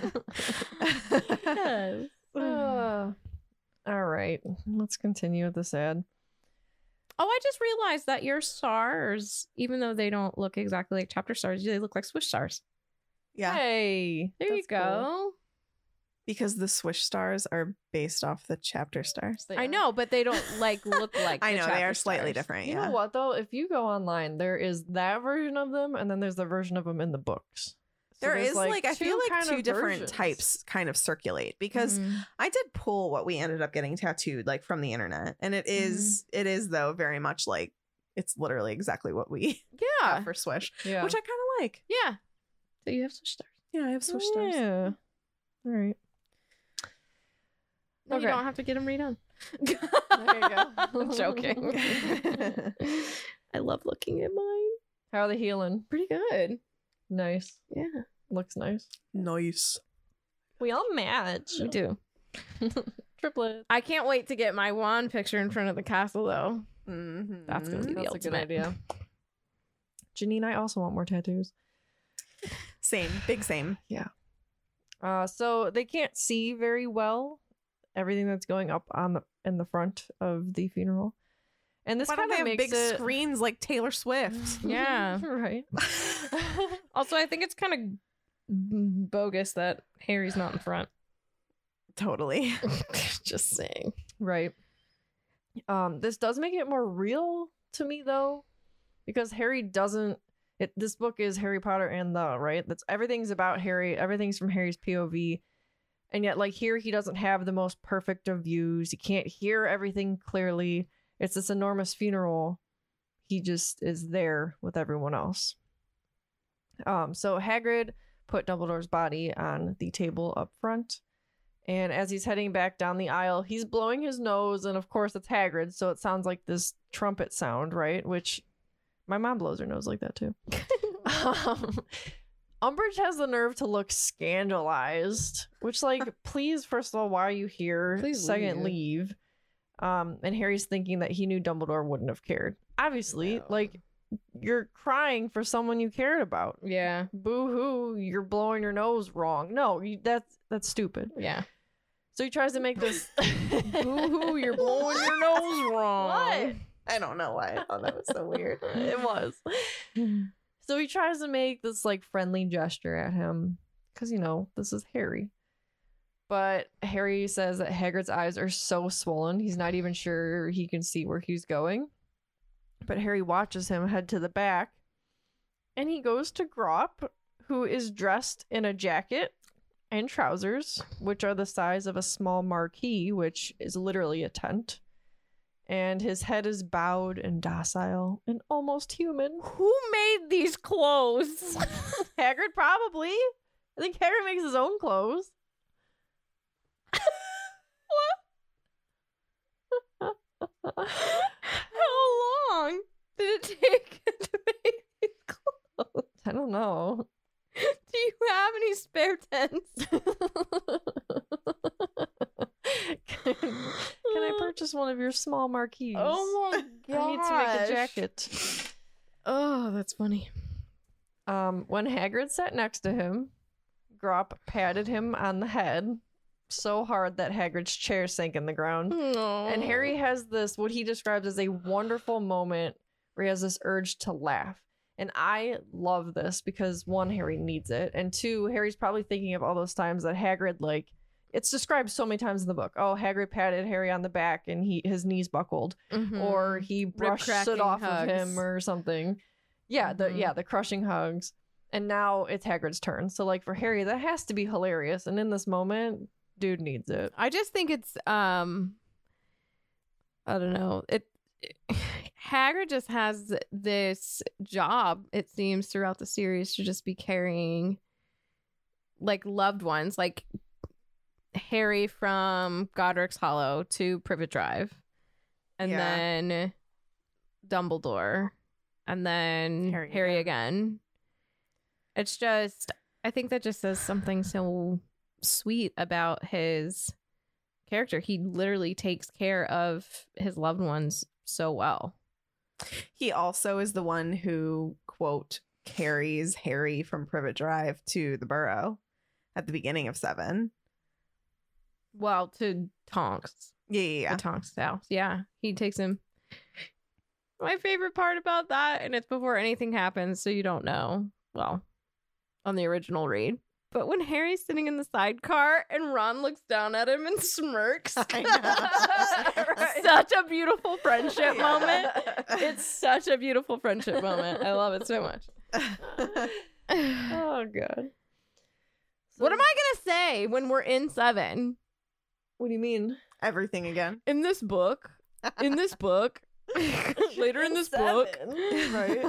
All right. Let's continue with this ad. Oh, I just realized that your stars, even though they don't look exactly like chapter stars, they look like Swish stars. Yeah. Hey, There you that's go. cool. Because the Swish stars are based off the chapter stars. They I are. know, but they don't like look like. I the know, they are chapter slightly stars. different. You Yeah. know what though? If you go online, there is that version of them, and then there's the version of them in the books. So There there's, is like I feel like kind two of different versions. types kind of circulate because Mhm. I did pull what we ended up getting tattooed like from the internet, and it is though very much like it's literally exactly what we Yeah. have for Swish, Yeah. which I kind of like. Yeah. So you have Swish stars. Yeah, I have Swish stars. Yeah. All right. No, you Okay. don't have to get them redone. There you go. I'm joking. I love looking at mine. How are they healing? Pretty good. Nice. Yeah, Looks nice. Nice. We all match. we do. Triplet. I can't wait to get my wand picture in front of the castle, though. Mm-hmm. That's gonna be the That's a good ultimate. idea. Janine, I also want more tattoos. Same, big same. So they can't see very well everything that's going up on in the front of the funeral, and this Why don't kind they of have makes big it screens like Taylor Swift? Yeah. right. Also, I think it's kind of bogus that Harry's not in front. Totally. Just saying. Right. This does make it more real to me though, because Harry doesn't. This book is Harry Potter and the right. That's everything's about Harry. Everything's from Harry's POV, and yet like here he doesn't have the most perfect of views. He can't hear everything clearly. It's this enormous funeral. He just is there with everyone else. So Hagrid put Dumbledore's body on the table up front. And as he's heading back down the aisle, he's blowing his nose. And of course, it's Hagrid. So it sounds like this trumpet sound, right? Which my mom blows her nose like that too. Umbridge has the nerve to look scandalized, which, like, please, first of all, why are you here? Please Second, leave. And Harry's thinking that he knew Dumbledore wouldn't have cared. Obviously, No. like, you're crying for someone you cared about. Yeah. Boo-hoo, you're blowing your nose wrong. No, that's stupid. Yeah. So he tries to make this Boo-hoo, you're blowing your nose wrong. What? I don't know why I thought that was so weird. It was. So he tries to make this like friendly gesture at him because, you know, this is Harry. But Harry says that Hagrid's eyes are so swollen, he's not even sure he can see where he's going. But Harry watches him head to the back, and he goes to Grop, who is dressed in a jacket and trousers, which are the size of a small marquee, which is literally a tent. And his head is bowed and docile and almost human. Who made these clothes? Hagrid, probably. I think Harry makes his own clothes. How long did it take to make these clothes? I don't know. Do you have any spare tents? Can I purchase one of your small marquees? Oh my god. I need to make a jacket. Oh, that's funny. When Hagrid sat next to him, Grop patted him on the head so hard that Hagrid's chair sank in the ground. And Harry has this, what he describes as a wonderful moment where he has this urge to laugh. And I love this because one, Harry needs it. And two, Harry's probably thinking of all those times that Hagrid, like, it's described so many times in the book. Oh, Hagrid patted Harry on the back and his knees buckled. Or he brushed it cracking off hugs. of him or something. Yeah, the crushing hugs. And now it's Hagrid's turn. So like for Harry, that has to be hilarious. And in this moment, dude needs it. I just think it's I don't know. Hagrid just has this job, it seems, throughout the series to just be carrying like loved ones, like Harry from Godric's Hollow to Privet Drive, and Yeah. then Dumbledore, and then Harry Harry again. It's just, I think that just says something so sweet about his character. He literally takes care of his loved ones so well. He also is the one who, quote, carries Harry from Privet Drive to the Burrow at the beginning of 7. Well, to Tonks. Yeah. The Tonks house. Yeah. He takes him. My favorite part about that, and it's before anything happens, so you don't know. Well, on the original read. But when Harry's sitting in the sidecar and Ron looks down at him and smirks. Such a beautiful friendship moment. It's such a beautiful friendship moment. I love it so much. Oh, God. What am I going to say when we're in 7? What do you mean? Everything again. In this book. Later in this book. Right.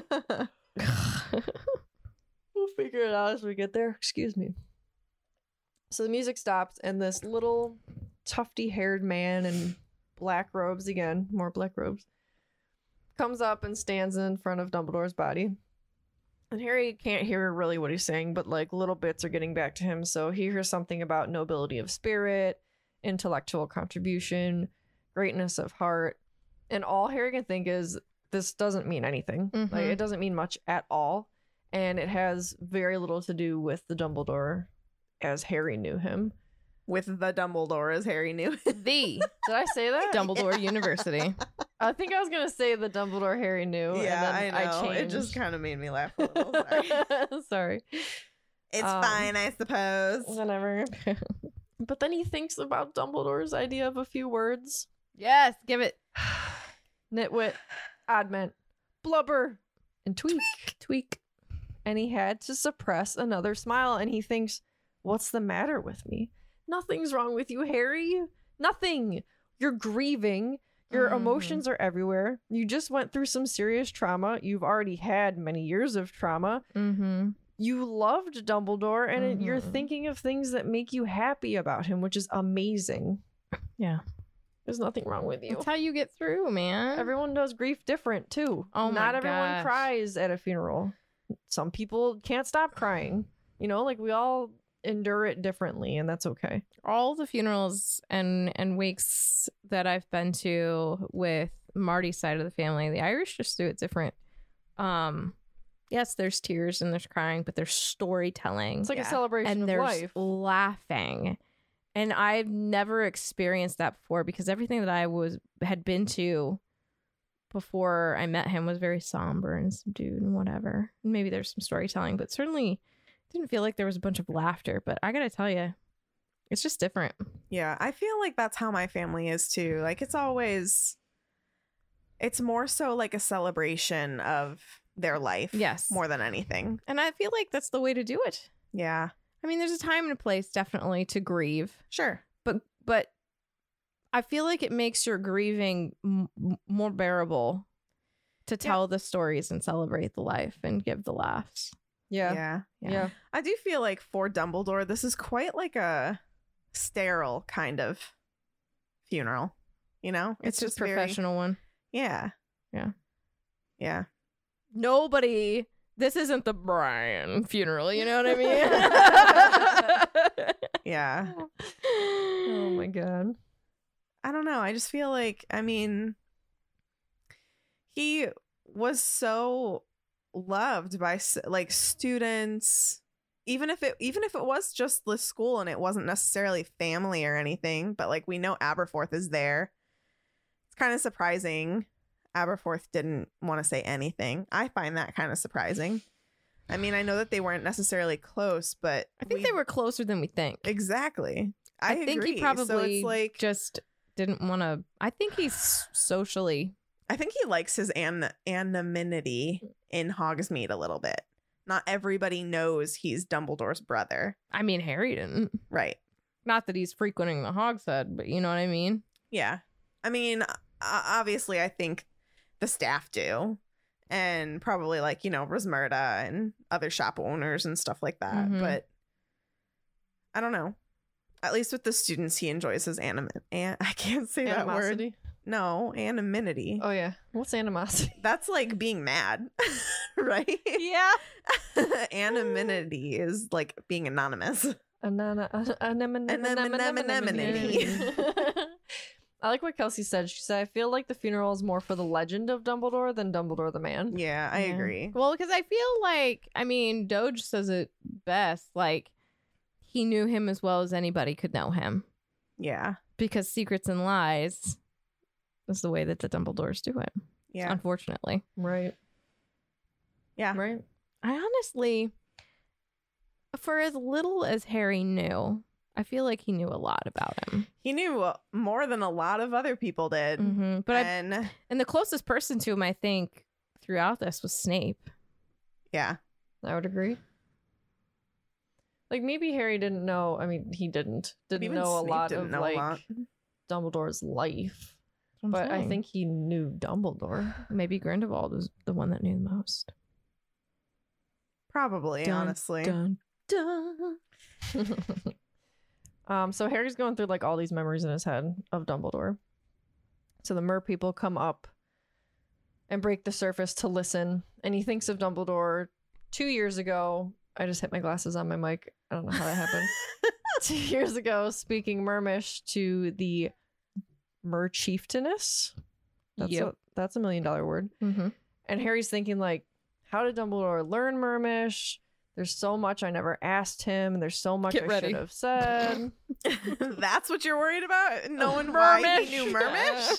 We'll figure it out as we get there. Excuse me. So the music stops, and this little tufty-haired man in black robes, again, more black robes, comes up and stands in front of Dumbledore's body. And Harry can't hear really what he's saying, but like little bits are getting back to him. So he hears something about nobility of spirit, intellectual contribution, greatness of heart. And all Harry can think is, this doesn't mean anything. Mm-hmm. Like, it doesn't mean much at all. And it has very little to do with the Dumbledore as Harry knew him. With the Dumbledore as Harry knew. The Did I say that? Dumbledore University. I think I was going to say the Dumbledore Harry knew. Yeah, and then I know. changed. It just kind of made me laugh a little. Sorry. Sorry. It's fine, I suppose. Whatever. But then he thinks about Dumbledore's idea of a few words. Yes, give it. Nitwit, oddment, blubber, and tweak. Tweak. And he had to suppress another smile, and he thinks, what's the matter with me? Nothing's wrong with you, Harry. Nothing. You're grieving. Your emotions are everywhere. You just went through some serious trauma. You've already had many years of trauma. Mm-hmm. You loved Dumbledore, and you're thinking of things that make you happy about him, which is amazing. Yeah. There's nothing wrong with you. That's how you get through, man. Everyone does grief different, too. Oh my Not everyone gosh. cries at a funeral. Some people can't stop crying. You know, like we all endure it differently, and that's okay. All the funerals and wakes that I've been to with Marty's side of the family, the Irish just do it different. Yes, there's tears and there's crying, but there's storytelling. It's like a celebration and of there's life. laughing. And I've never experienced that before because everything that I had been to before I met him was very somber and subdued and whatever. Maybe there's some storytelling, but certainly didn't feel like there was a bunch of laughter. But I gotta tell you, it's just different. Yeah, I feel like that's how my family is too. Like it's more so like a celebration of their life. Yes. More than anything. And I feel like that's the way to do it. Yeah. I mean, there's a time and a place definitely to grieve, Sure. but I feel like it makes your grieving more bearable to tell the stories and celebrate the life and give the laughs. Yeah. I do feel like for Dumbledore, this is quite like a sterile kind of funeral. You know? It's just very- professional one. Yeah. Yeah. Yeah. Nobody. This isn't the Brian funeral. You know what I mean? Yeah. Oh my god. I don't know. I just feel like, I mean, he was so loved by like students, even if it was just the school and it wasn't necessarily family or anything, but like we know Aberforth is there. It's kind of surprising Aberforth didn't want to say anything. I find that kind of surprising. I mean, I know that they weren't necessarily close, but I think they were closer than we think. Exactly. I think agree. he probably So it's like, just didn't want to. I think he's socially. I think he likes his anonymity in Hogsmeade a little bit. Not everybody knows he's Dumbledore's brother. I mean, Harry didn't. Right. Not that he's frequenting the Hogshead, but you know what I mean? Yeah. I mean, obviously, I think the staff do. And probably like, you know, Rosmerta and other shop owners and stuff like that. Mhm. But I don't know. At least with the students, he enjoys his I can't say that word. Animosity. No, anonymity. Oh yeah. What's animosity? That's like being mad, right? Yeah. Anonymity is like being anonymous. Anonymity. I like what Kelsey said. She said, I feel like the funeral is more for the legend of Dumbledore than Dumbledore the man. Yeah, I agree. Well, because I feel like, I mean, Doge says it best. Like, he knew him as well as anybody could know him. Yeah. Because secrets and lies is the way that the Dumbledores do it. Yeah. Unfortunately. Right. Yeah. Right. I honestly, for as little as Harry knew, I feel like he knew a lot about him. He knew more than a lot of other people did. Mm-hmm. But and the closest person to him, I think, throughout this was Snape. yeah. I would agree. Like maybe Harry didn't know. I mean, he didn't Even know a Snape lot didn't of know a like lot. Dumbledore's life, I'm but I saying. think he knew Dumbledore. Maybe Grindelwald was the one that knew the most. Probably, Dun, honestly. Dun, dun. So Harry's going through like all these memories in his head of Dumbledore. So the mer people come up and break the surface to listen, and he thinks of Dumbledore 2 years ago. I just hit my glasses on my mic. I don't know how that happened. 2 years ago, speaking Mermish to the Mer Chieftainess. Yep. That's $1 million word. Mm-hmm. And Harry's thinking like, how did Dumbledore learn Mermish? There's so much I never asked him. And there's so much Get I ready. should have said. That's what you're worried about? Knowing why he knew Mermish?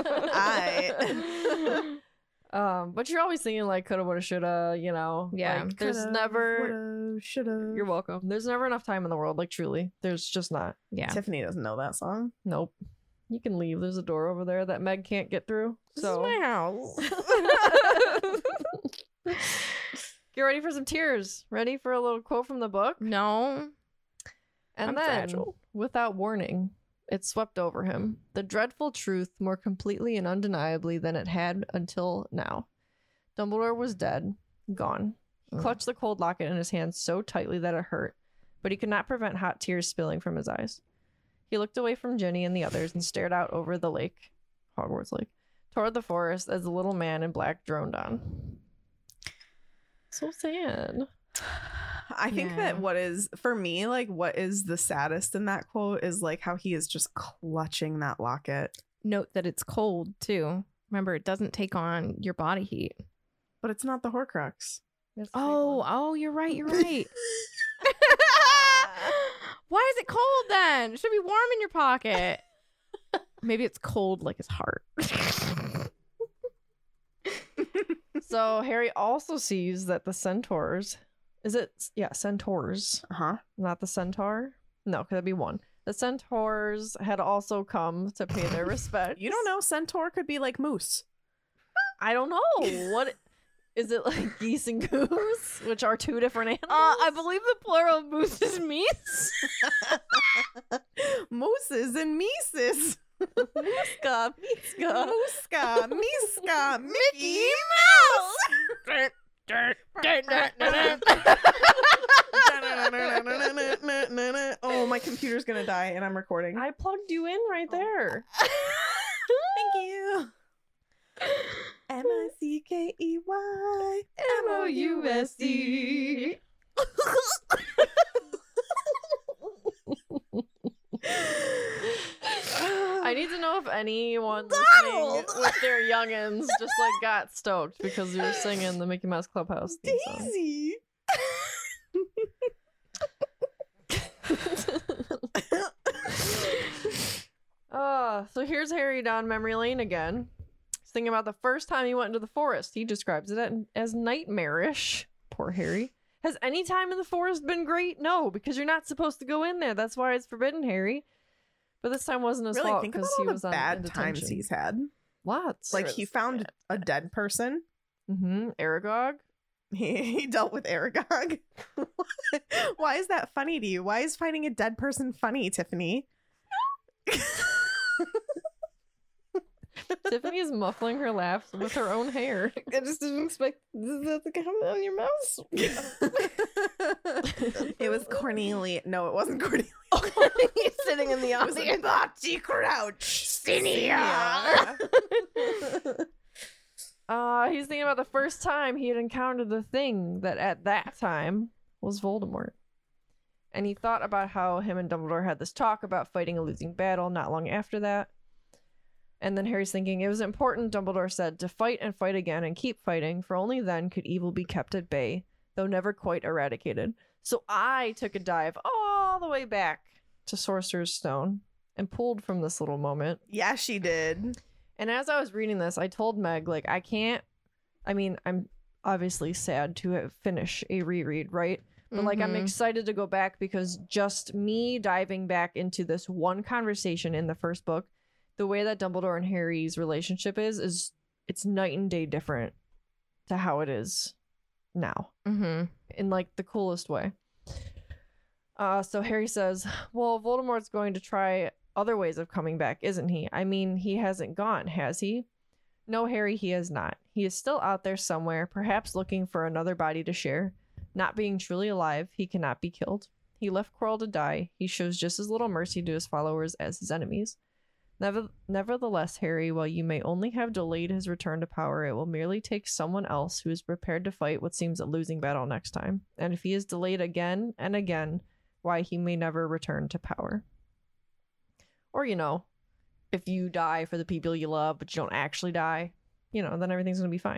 But you're always thinking like coulda, woulda, shoulda, you know. Yeah. Like, there's never. Shoulda. You're welcome. There's never enough time in the world. Like truly, there's just not. Yeah. Tiffany doesn't know that song. Nope. You can leave. There's a door over there that Meg can't get through. So This is my house. get ready for some tears. Ready for a little quote from the book? No. And I'm then, fragile. without warning, it swept over him. The dreadful truth more completely and undeniably than it had until now. Dumbledore was dead, gone. He clutched the cold locket in his hand so tightly that it hurt, but he could not prevent hot tears spilling from his eyes. He looked away from Ginny and the others and stared out over the lake, Hogwarts Lake, toward the forest as the little man in black droned on. So sad. I think Yeah. that what is, for me, like what is the saddest in that quote is like how he is just clutching that locket. Note that it's cold too. Remember, it doesn't take on your body heat. But it's not the Horcrux. Oh, you're right. You're right. Why is it cold then? It should be warm in your pocket. Maybe it's cold like his heart. So Harry also sees that the centaurs, centaurs, Uh-huh. not the centaur? No, could that be one? The centaurs had also come to pay their respect. You don't know, centaur could be like moose. I don't know. What is it, like geese and goose, which are two different animals? I believe the plural of moose is meese. Mooses and Mises. Muska, Miska. Mooska, Miska, Mickey Mouse. Oh, my computer's gonna die and I'm recording. I plugged you in right there. Thank you. Mickey Mousd. I need to know if anyone listening with their youngins just like got stoked because we were singing the Mickey Mouse Clubhouse theme song. Daisy. So here's Harry down memory lane again. He's thinking about the first time he went into the forest. He describes it as nightmarish. Poor Harry. Has any time in the forest been great? No, because you're not supposed to go in there. That's why it's forbidden, Harry. But this time wasn't his Really fault think about because all he the was on bad in times detention. he's had. Lots. Like he found a dead person. Aragog. He dealt with Aragog. Why is that funny to you? Why is finding a dead person funny, Tiffany? Tiffany is muffling her laughs with her own hair. I just didn't expect that to come on your mouse. It was Cornelia. No, it wasn't Cornelia. He's sitting in the It was audience. Bocce Crouch. He's thinking about the first time he had encountered the thing that at that time was Voldemort. And he thought about how him and Dumbledore had this talk about fighting a losing battle not long after that. And then Harry's thinking it was important, Dumbledore said, to fight and fight again and keep fighting, for only then could evil be kept at bay, though never quite eradicated. So I took a dive all the way back to Sorcerer's Stone and pulled from this little moment. Yeah, she did. And as I was reading this, I told Meg, like, I'm obviously sad to finish a reread, right? But like, I'm excited to go back because just me diving back into this one conversation in the first book, the way that Dumbledore and Harry's relationship is it's night and day different to how it is now. In like the coolest way. So Harry says, well, Voldemort's going to try other ways of coming back, isn't he? I mean, he hasn't gone, has he? No, Harry, he has not. He is still out there somewhere, perhaps looking for another body to share. Not being truly alive, he cannot be killed. He left Quirrell to die. He shows just as little mercy to his followers as his enemies. Nevertheless, Harry, while you may only have delayed his return to power, it will merely take someone else who is prepared to fight what seems a losing battle next time. And if he is delayed again and again, why, he may never return to power. Or, you know, if you die for the people you love, but you don't actually die, you know, then everything's going to be fine.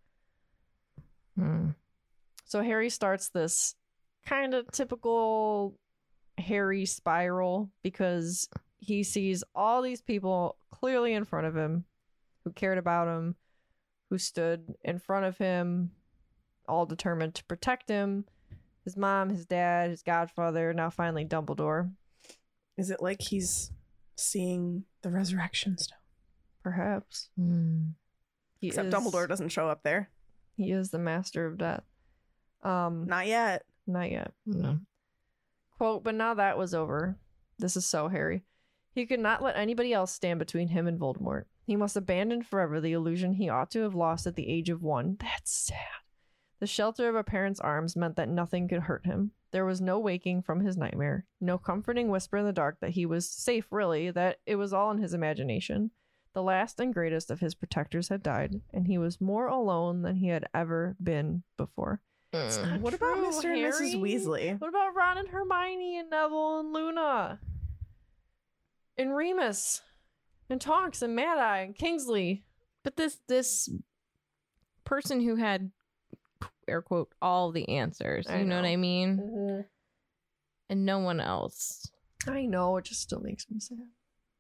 So Harry starts this kind of typical Harry spiral because he sees all these people clearly in front of him who cared about him, who stood in front of him, all determined to protect him. His mom, his dad, his godfather, now finally Dumbledore. Is it like he's seeing the resurrection stone? Perhaps. Except Dumbledore doesn't show up there. He is the master of death. Not yet. Not yet. No. Quote, but now that was over. This is so Harry. He could not let anybody else stand between him and Voldemort. He must abandon forever the illusion he ought to have lost at the age of 1. That's sad. The shelter of a parent's arms meant that nothing could hurt him. There was no waking from his nightmare, no comforting whisper in the dark that he was safe, really, that it was all in his imagination. The last and greatest of his protectors had died, and he was more alone than he had ever been before. What about Mr. and Mrs. Weasley? What about Ron and Hermione and Neville and Luna? And Remus? And Tonks and Mad-Eye and Kingsley? But this person who had, air quote, all the answers, you know what I mean? And no one else. I know, it just still makes me sad.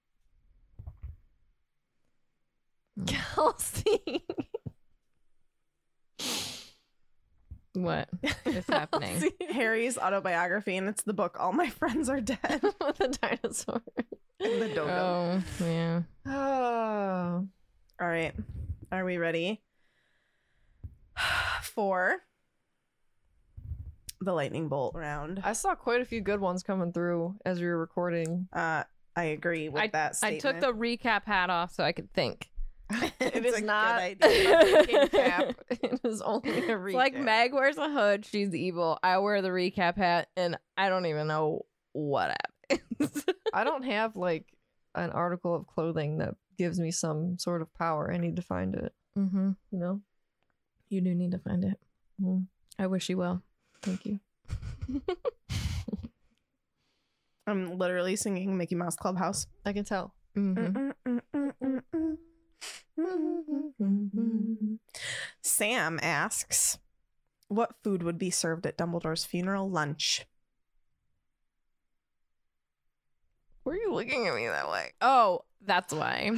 Kelsey. What is happening? Harry's autobiography, and it's the book All My Friends Are Dead. With the dinosaur. And the dodo. Oh, yeah. Oh. All right. Are we ready for the lightning bolt round? I saw quite a few good ones coming through as we were recording. I agree with that statement. I took the recap hat off so I could think. It It's is a not good a idea. thinking cap. It is only a recap. It's like Meg wears a hood, she's evil. I wear the recap hat, and I don't even know what happens. I don't have like an article of clothing that gives me some sort of power. I need to find it. Mm-hmm. You know? You do need to find it. Mm-hmm. I wish you will. Thank you. I'm literally singing Mickey Mouse Clubhouse. I can tell. Mm-hmm. Sam asks, what food would be served at Dumbledore's funeral lunch? Were you looking at me that way? Oh, that's why.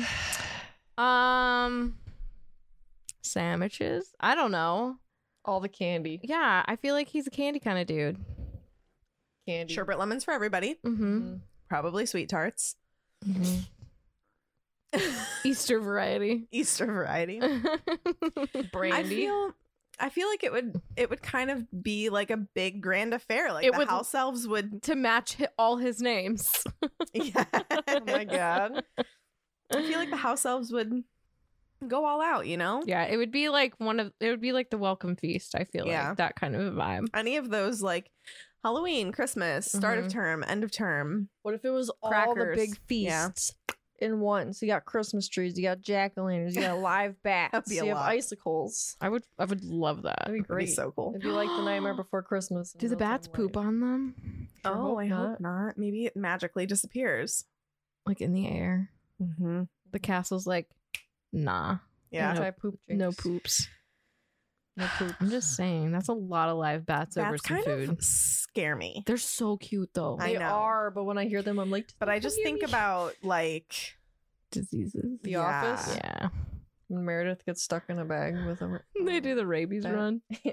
Sandwiches? I don't know. All the candy. Yeah, I feel like he's a candy kind of dude. Candy. Sherbet lemons for everybody. Mm-hmm. Probably sweet tarts. Mm-hmm. Easter variety. Easter variety. Brandy. I feel like it would kind of be like a big grand affair. Like It the would- house elves would. To match all his names. Yeah. Oh my god. I feel like the house elves would go all out. You know. Yeah, it would be like the welcome feast, I feel Yeah. like. That kind of a vibe. Any of those like Halloween, Christmas, start of Mhm. term, end of term. What if it was all Crackers. the big feasts in one? So you got Christmas trees, you got jack-o'-lanterns, you got live bats, That'd be a you have lot. icicles. I would love that. That'd be It'd great. be so cool. It'd be like the Nightmare Before Christmas. in Do the real-time bats poop life. on them? Oh, hope I not. hope not. Maybe it magically disappears. Like in the air? Mm-hmm. The castle's like, nah. Yeah. Anti-poop No jinx. poops. No poop. I'm just saying, that's a lot of live bats over Bats some kind food. of scare me. They're so cute though. I They know. are, but when I hear them, I'm like, But I just think about like diseases. The Yeah. Office. Yeah. When Meredith gets stuck in a bag with him. They do the rabies That- run. Yeah.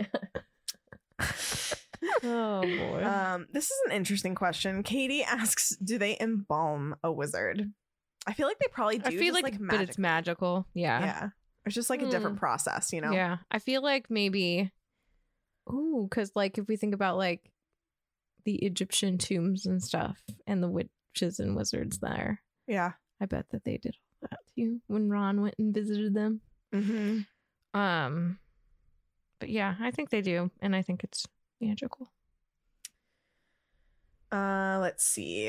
Oh boy. This is an interesting question. Katie asks, do they embalm a wizard? I feel like they probably do. I feel just, like but it's magical. Yeah. Yeah. It's just like a different process, you know? Yeah. I feel like maybe because like if we think about like the Egyptian tombs and stuff and the witches and wizards there, Yeah. I bet that they did all that too when Ron went and visited them. Mm-hmm. But yeah, I think they do, and I think it's magical. Let's see.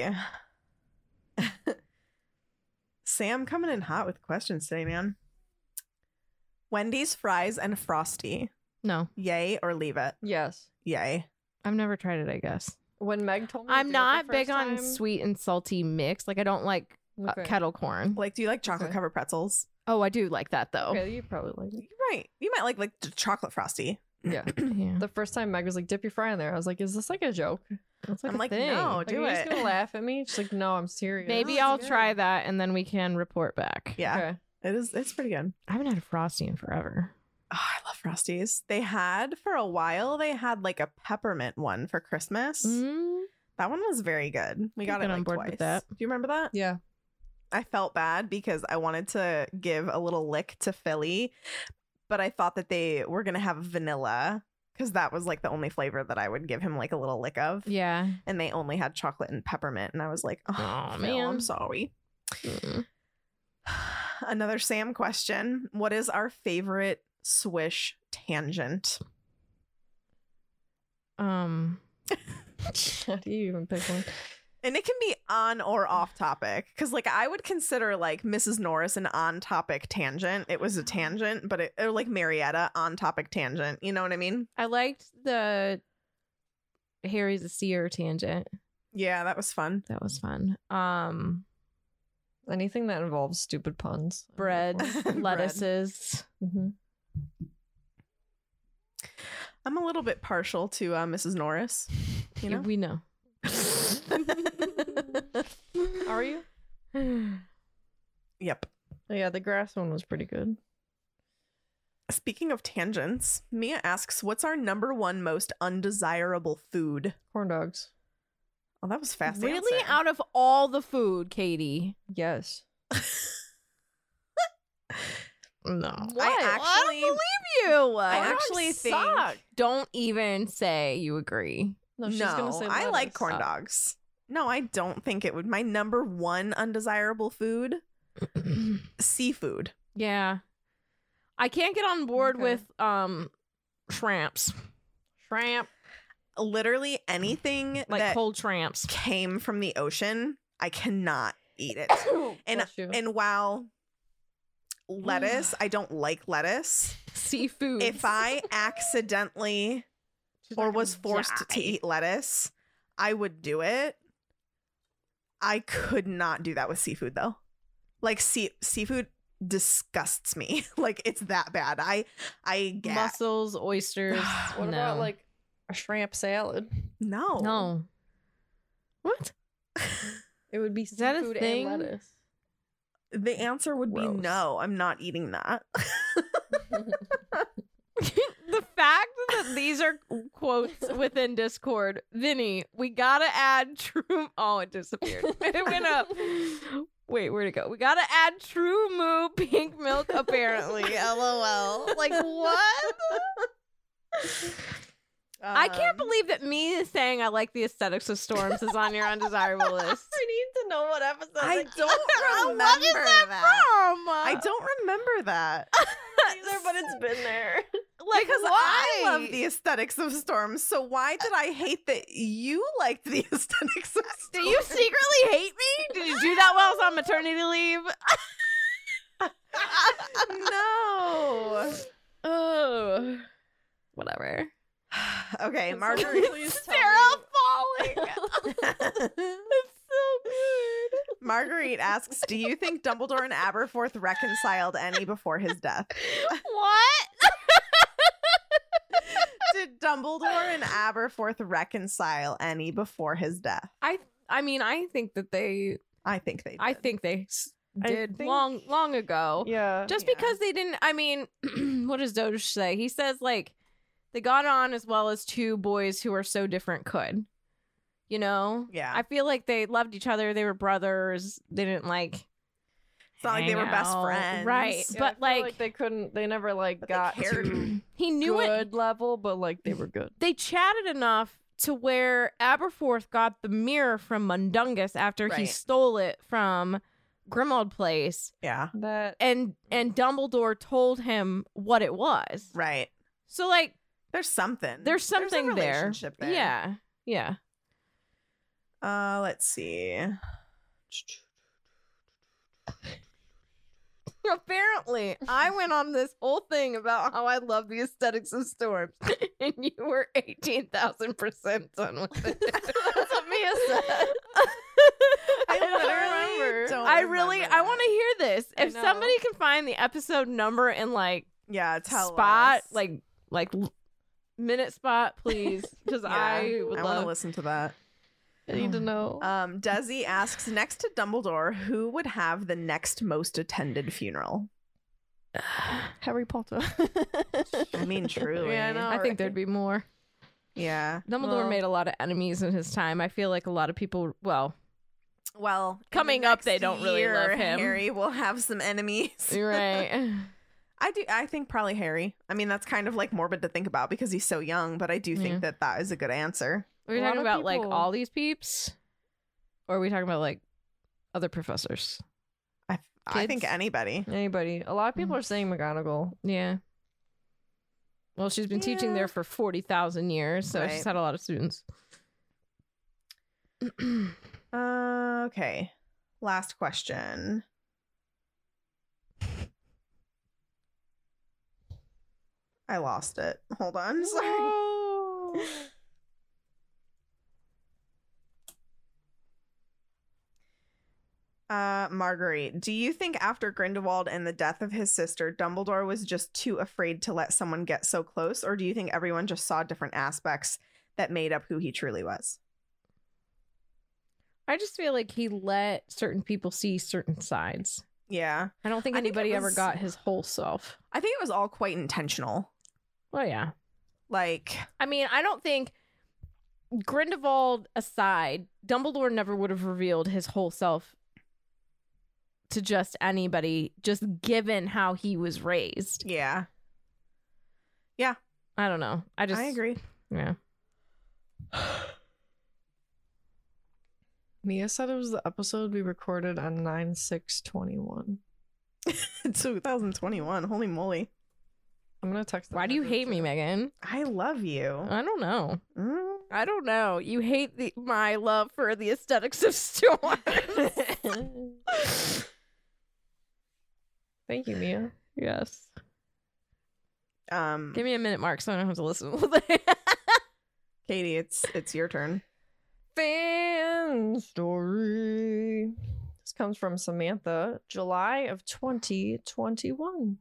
Sam coming in hot with questions today, man. Wendy's fries and Frosty. No, Yay or leave it? Yes. Yay. I've never tried it. I guess When Meg told me, to I'm do it not the big first on time- sweet and salty mix. Like I don't like Okay. kettle corn. Like, do you like chocolate Okay. covered pretzels? Oh, I do like that though. Okay, you probably like it. You're right. You might like the chocolate Frosty. Yeah. Yeah. The first time Meg was like, "Dip your fry in there," I was like, "Is this like a joke?" That's like I'm a like, thing. no, Like, do are you it. just gonna laugh at me? She's like, "No, I'm serious." Maybe it's I'll good. try that and then we can report back. Yeah, Okay. it's pretty good. I haven't had a Frosty in forever. Oh, I love Frosties. They had for a while. They had like a peppermint one for Christmas. That one was very good. We got Get it on like board twice. with that. Do you remember that? Yeah. I felt bad because I wanted to give a little lick to Philly, but I thought that they were gonna have vanilla because that was like the only flavor that I would give him like a little lick of. Yeah. And they only had chocolate and peppermint, and I was like, oh Aw, Phil, I'm man. sorry. Another Sam question. What is our favorite Swish tangent? How do you even pick one? And it can be on or off topic. Because, like, I would consider, like, Mrs. Norris an on-topic tangent. It was a tangent, but or, like, Marietta, on-topic tangent. You know what I mean? I liked the Harry's a seer tangent. Yeah, that was fun. That was fun. Anything that involves stupid puns. I'm Bread, here for. lettuces. Mhm. I'm a little bit partial to Mrs. Norris. You know? We know. Are you? Yep. Yeah, the grass one was pretty good. Speaking of tangents, Mia asks, what's our number one most undesirable food? Corn dogs. Oh, that was fast. Really? answer. Out of all the food, Katie? Yes. No. I don't believe you. I actually think Don't even say you agree. No, she's gonna say I like lettuce. corn dogs. No, I don't think it would. My number one undesirable food, seafood. Yeah. I can't get on board Okay. with shrimps. Shrimp. Literally anything Like that cold shrimps. came from the ocean, I cannot eat it. And Bless you. and while lettuce, I don't like lettuce. Seafood. If I accidentally or was forced to eat lettuce, I would do it. I could not do that with seafood though. Like seafood disgusts me. Like it's that bad. I get mussels, oysters. What no. about like a shrimp salad? no. No. What? It would be that a seafood thing? and lettuce. The answer would be Gross. no. I'm not eating that. The fact that these are quotes within Discord, Vinny, we gotta add true. Oh, it disappeared. It went up. Wait, where'd it go? We gotta add True Moo pink milk, apparently. LOL. Like, what? I can't believe that me saying I like the aesthetics of storms is on your undesirable list. I need to know what episode. I don't remember What is that from? I don't remember that. either, but it's been there. Like, Because why? I love the aesthetics of storms. So why did I hate that you liked the aesthetics of storms? Do you secretly hate me? Did you do that while I was on maternity leave? No. Oh, whatever. Okay, Marguerite. Sarah falling. It's so good. Marguerite asks, do you think Dumbledore and Aberforth reconciled any before his death? What? Did Dumbledore and Aberforth reconcile any before his death? I mean, I think that they. I think they did. I think they did think- long ago. Yeah. Just Yeah. because they didn't, I mean, what does Doge say? He says, like, they got on as well as two boys who are so different could. You know? Yeah. I feel like they loved each other. They were brothers. They didn't, like, It's not like they were hang best out. friends. Right. Yeah, But, I feel like, they couldn't. They never like But they got cared. to he knew it. good level, but like they were good. They chatted enough to where Aberforth got the mirror from Mundungus after he Right. stole it from Grimmauld Place. Yeah. That And Dumbledore told him what it was. Right. So, like, There's something. there's something a there. relationship there. Yeah. Yeah. Let's see. Apparently, I went on this whole thing about how I love the aesthetics of storms, and you were 18,000% done with it. That's what Mia said. I literally literally don't I remember I that. want to hear this. I If know. somebody can find the episode number and like Yeah, tell spot, us. like minute spot, please, because Yeah, I would I want love. to listen to that. I need to know. Desi asks, next to Dumbledore, who would have the next most attended funeral? Harry Potter. I mean, truly. Yeah, I know. I think right? there'd be more. Yeah. Dumbledore Well- made a lot of enemies in his time. I feel like a lot of people. Well, Well, in the Coming up, they next don't really year, love him. Harry will have some enemies. you're right. I think probably Harry. I mean, that's kind of like morbid to think about because he's so young, but I do think Yeah. that is a good answer. Are we A lot talking of about like people- all these peeps, or are we talking about like other professors? I think Kids? anybody. Anybody. A lot of people are saying McGonagall. Yeah. Well, she's been teaching Yeah. there for 40,000 years, so Right. she's had a lot of students. Okay. Last question. I lost it. Hold on. Sorry. Marguerite, do you think after Grindelwald and the death of his sister, Dumbledore was just too afraid to let someone get so close, or do you think everyone just saw different aspects that made up who he truly was? I just feel like he let certain people see certain sides. Yeah. I don't think I think it anybody ever was- got his whole self. I think it was all quite intentional. Well, yeah. Like, I mean, I don't think Grindelwald aside, Dumbledore never would have revealed his whole self to just anybody, just given how he was raised. yeah. I don't know. I agree. Yeah. Mia said it was the episode we recorded on 9/6/21. 2021. Holy moly. I'm gonna text. Why do you hate me, Megan? I love you. I don't know. Mm. I don't know. You hate my love for the aesthetics of storms. Thank you, Mia. Yes. Give Give me a minute, Mark, so I don't have to listen. Katie, it's your turn. Fan story. This comes from Samantha, July of 2021.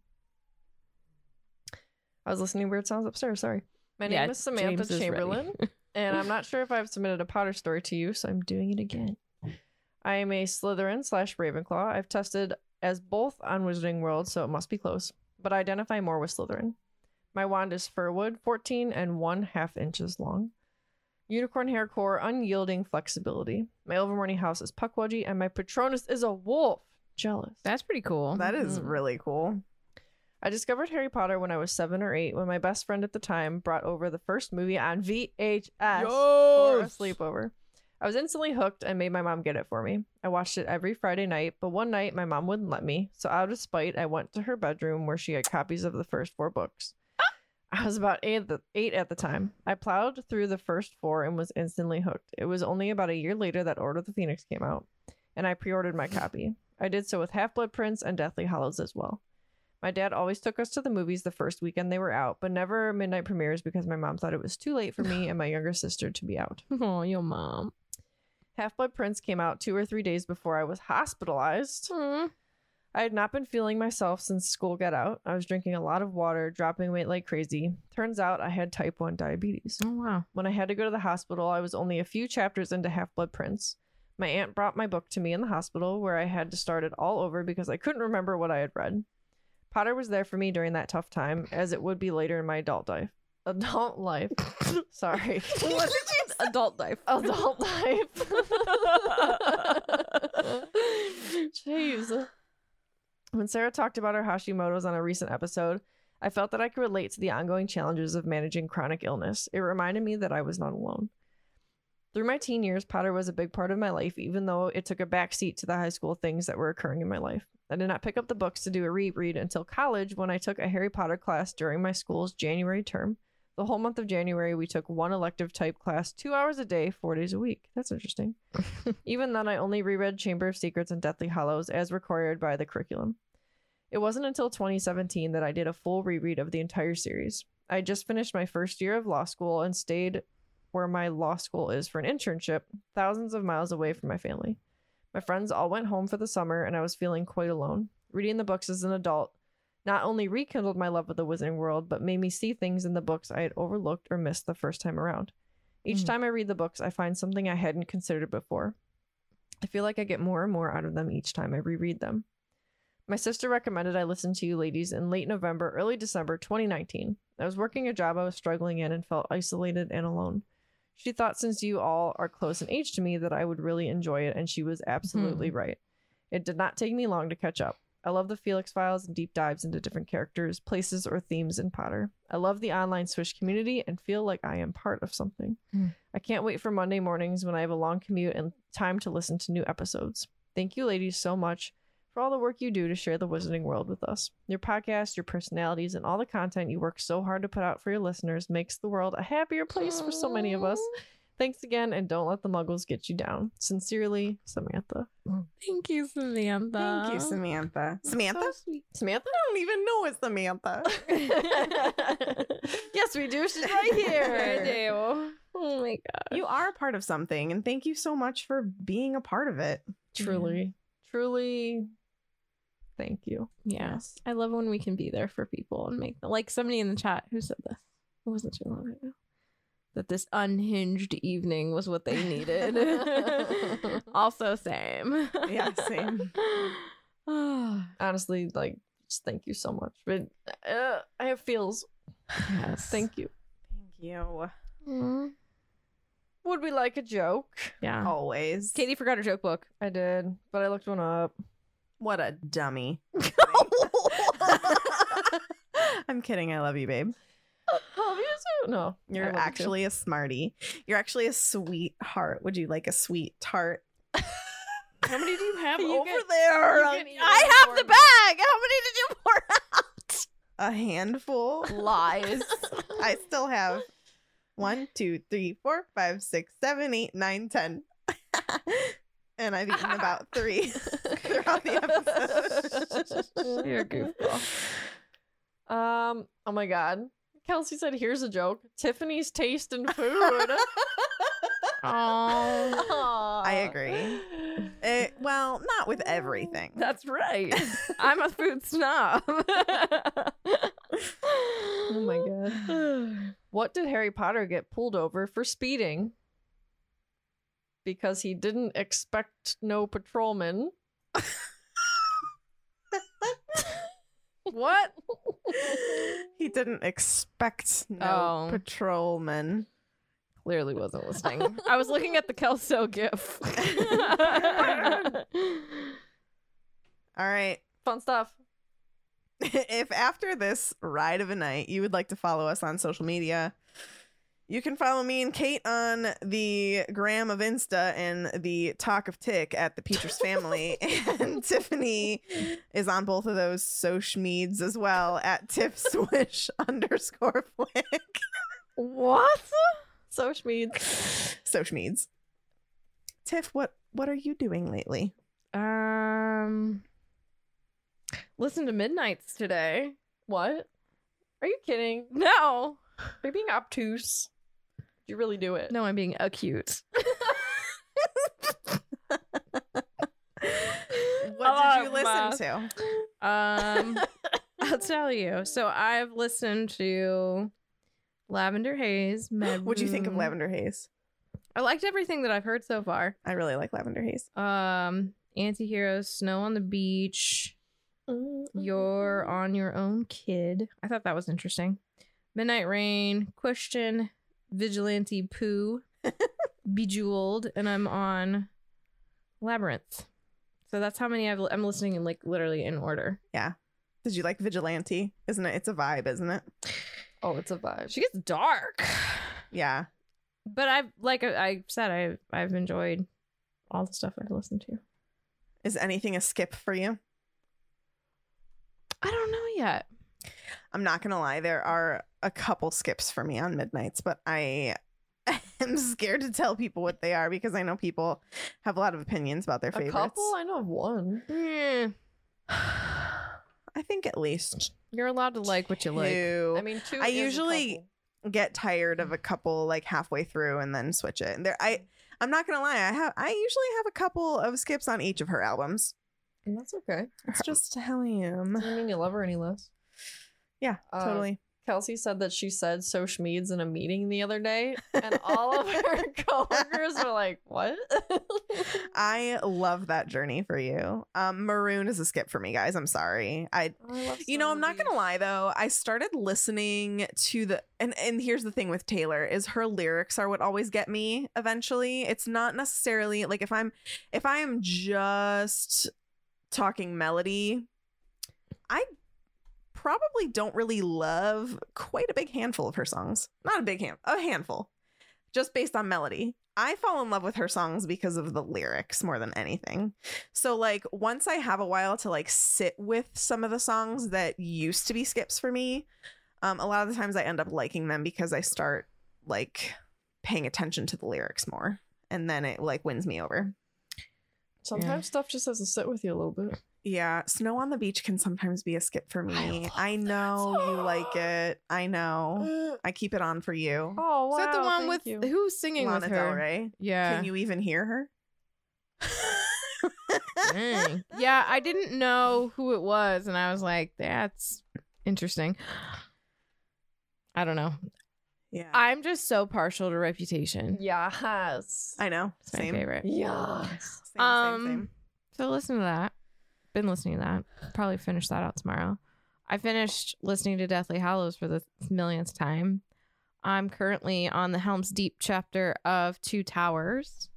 I was listening to Weird Sounds upstairs. Sorry. My name is Samantha James is Chamberlain, ready. and I'm not sure if I've submitted a Potter story to you, so I'm doing it again. I am a Slytherin/Ravenclaw. I've tested as both on Wizarding World, so it must be close, but I identify more with Slytherin. My wand is firwood, 14 and 1/2 inches long. Unicorn hair core, unyielding flexibility. My Ilvermorny house is Puckwudgie, and my Patronus is a wolf. Jealous. That's pretty cool. That is really cool. I discovered Harry Potter when I was 7 or 8 when my best friend at the time brought over the first movie on VHS for a sleepover. I was instantly hooked and made my mom get it for me. I watched it every Friday night, but one night my mom wouldn't let me, so out of spite, I went to her bedroom where she had copies of the first 4 books. I was about 8 at the time. I plowed through the first 4 and was instantly hooked. It was only about a year later that Order of the Phoenix came out, and I pre-ordered my copy. I did so with Half-Blood Prince and Deathly Hallows as well. My dad always took us to the movies the first weekend they were out, but never midnight premieres because my mom thought it was too late for me and my younger sister to be out. Oh, your mom. Half-Blood Prince came out 2 or 3 days before I was hospitalized. I had not been feeling myself since school got out. I was drinking a lot of water, dropping weight like crazy. Turns out I had type 1 diabetes. Oh, wow. When I had to go to the hospital, I was only a few chapters into Half-Blood Prince. My aunt brought my book to me in the hospital, where I had to start it all over because I couldn't remember what I had read. Potter was there for me during that tough time, as it would be later in my adult life. Sorry. What did you say? Adult life. Adult life. Jeez. When Sarah talked about her Hashimoto's on a recent episode, I felt that I could relate to the ongoing challenges of managing chronic illness. It reminded me that I was not alone. Through my teen years, Potter was a big part of my life, even though it took a backseat to the high school things that were occurring in my life. I did not pick up the books to do a reread until college, when I took a Harry Potter class during my school's January term. The whole month of January, we took one elective type class 2 hours a day, 4 days a week. That's interesting. Even then, I only reread Chamber of Secrets and Deathly Hallows as required by the curriculum. It wasn't until 2017 that I did a full reread of the entire series. I had just finished my first year of law school and stayed where my law school is for an internship, thousands of miles away from my family. My friends all went home for the summer, and I was feeling quite alone. Reading the books as an adult not only rekindled my love of the Wizarding World, but made me see things in the books I had overlooked or missed the first time around. Each time I read the books, I find something I hadn't considered before. I feel like I get more and more out of them each time I reread them. My sister recommended I listen to you ladies in late November, early December 2019. I was working a job I was struggling in and felt isolated and alone. She thought since you all are close in age to me that I would really enjoy it, and she was absolutely right. It did not take me long to catch up. I love the Felix Files and deep dives into different characters, places, or themes in Potter. I love the online Swish community and feel like I am part of something. I can't wait for Monday mornings when I have a long commute and time to listen to new episodes. Thank you ladies so much for all the work you do to share the Wizarding World with us. Your podcast, your personalities, and all the content you work so hard to put out for your listeners makes the world a happier place for so many of us. Thanks again, and don't let the muggles get you down. Sincerely, Samantha. Thank you, Samantha. Thank you, Samantha. Samantha? So sweet. Samantha? I don't even know it's Samantha. Yes, we do. She's right here. I do. Oh my god. You are a part of something, and thank you so much for being a part of it. Truly. Thank you. Yes. I love when we can be there for people and make them, like somebody in the chat who said this. It wasn't too long ago. That this unhinged evening was what they needed. Also, same. Yeah, same. Honestly, like, just thank you so much. But I have feels. Yes. Thank you. Thank you. Would we like a joke? Yeah. Always. Katie forgot her joke book. I did, but I looked one up. What a dummy. I'm kidding. I love you, babe. Oh, you too? No. I You're love you too. actually a smarty. You're actually a sweetheart. Would you like a sweet tart? How many do you have You over can- there? you can eat I it have for the me. bag. How many did you pour out? A handful. Lies. I still have 1, 2, 3, 4, 5, 6, 7, 8, 9, 10. And I've eaten about 3 throughout the episode. You're a goofball. Oh my god. Kelsey said, here's a joke. Tiffany's taste in food. Oh, I agree. Well, not with everything. that's right. I'm a food snob. Oh my god. What did Harry Potter get pulled over for speeding? Because he didn't expect no patrolman. What? He didn't expect no Oh. patrolman. Clearly wasn't listening. I was looking at the Kelso gif. All right. Fun stuff. If after this ride of a night you would like to follow us on social media, you can follow me and Kate on the gram of Insta and the Talk of Tick at the Peters Family. And Tiffany is on both of those social meds as well at @TiffSwish_flick. What? So Schmeeds. Social meds. Tiff, what are you doing lately? Listen to Midnights today. What? Are you kidding? No. Are you being obtuse? Did you really do it? No, I'm being acute. What did you listen to? I'll tell you. So I've listened to Lavender Haze. What'd you think of Lavender Haze? I liked everything that I've heard so far. I really like Lavender Haze. Antiheroes, Snow on the Beach, You're on Your Own Kid. I thought that was interesting. Midnight Rain, Question, Vigilante Pooh, Bejeweled, and I'm on Labyrinth. So that's how many I'm listening in, like, literally in order. Yeah. Did you like Vigilante? Isn't it? It's a vibe, isn't it? Oh, it's a vibe. She gets dark. Yeah. But I said, I've enjoyed all the stuff I've listened to. Is anything a skip for you? I don't know yet. I'm not going to lie. There are a couple skips for me on Midnights, but I am scared to tell people what they are because I know people have a lot of opinions about their favorites. A couple? I know of one. I think at least You're allowed to like what you like. two. I mean, two. I is a usually couple. get tired of a couple like halfway through and then switch it. And I'm not gonna lie, I usually have a couple of skips on each of her albums. And that's okay. It's just how I am. Doesn't mean you love her any less. Yeah, totally. Kelsey said that she said "so schmeeds" in a meeting the other day, and all of her coworkers were like, "What?" I love that journey for you. Maroon is a skip for me, guys. I'm sorry. I'm not gonna lie though. I started listening to the and here's the thing with Taylor is her lyrics are what always get me eventually. It's not necessarily like if I am just talking melody, I probably don't really love quite a big handful of her songs. Not a handful. Just based on melody. I fall in love with her songs because of the lyrics more than anything. So like once I have a while to like sit with some of the songs that used to be skips for me, a lot of the times I end up liking them because I start like paying attention to the lyrics more, and then it like wins me over. Sometimes stuff just has to sit with you a little bit. Yeah, Snow on the Beach can sometimes be a skip for me. I know you like it. I know. I keep it on for you. Oh, wow. Is that the one with you. who's singing Lana with her? Del Rey. Yeah. Can you even hear her? Dang. Yeah, I didn't know who it was, and I was like, that's interesting. I don't know. Yeah. I'm just so partial to Reputation. Yes. I know. It's my Same. favorite. Yes. Same. So listen to that. Been listening to that. Probably finish that out tomorrow. I finished listening to Deathly Hallows for the millionth time. I'm currently on the Helm's Deep chapter of Two Towers.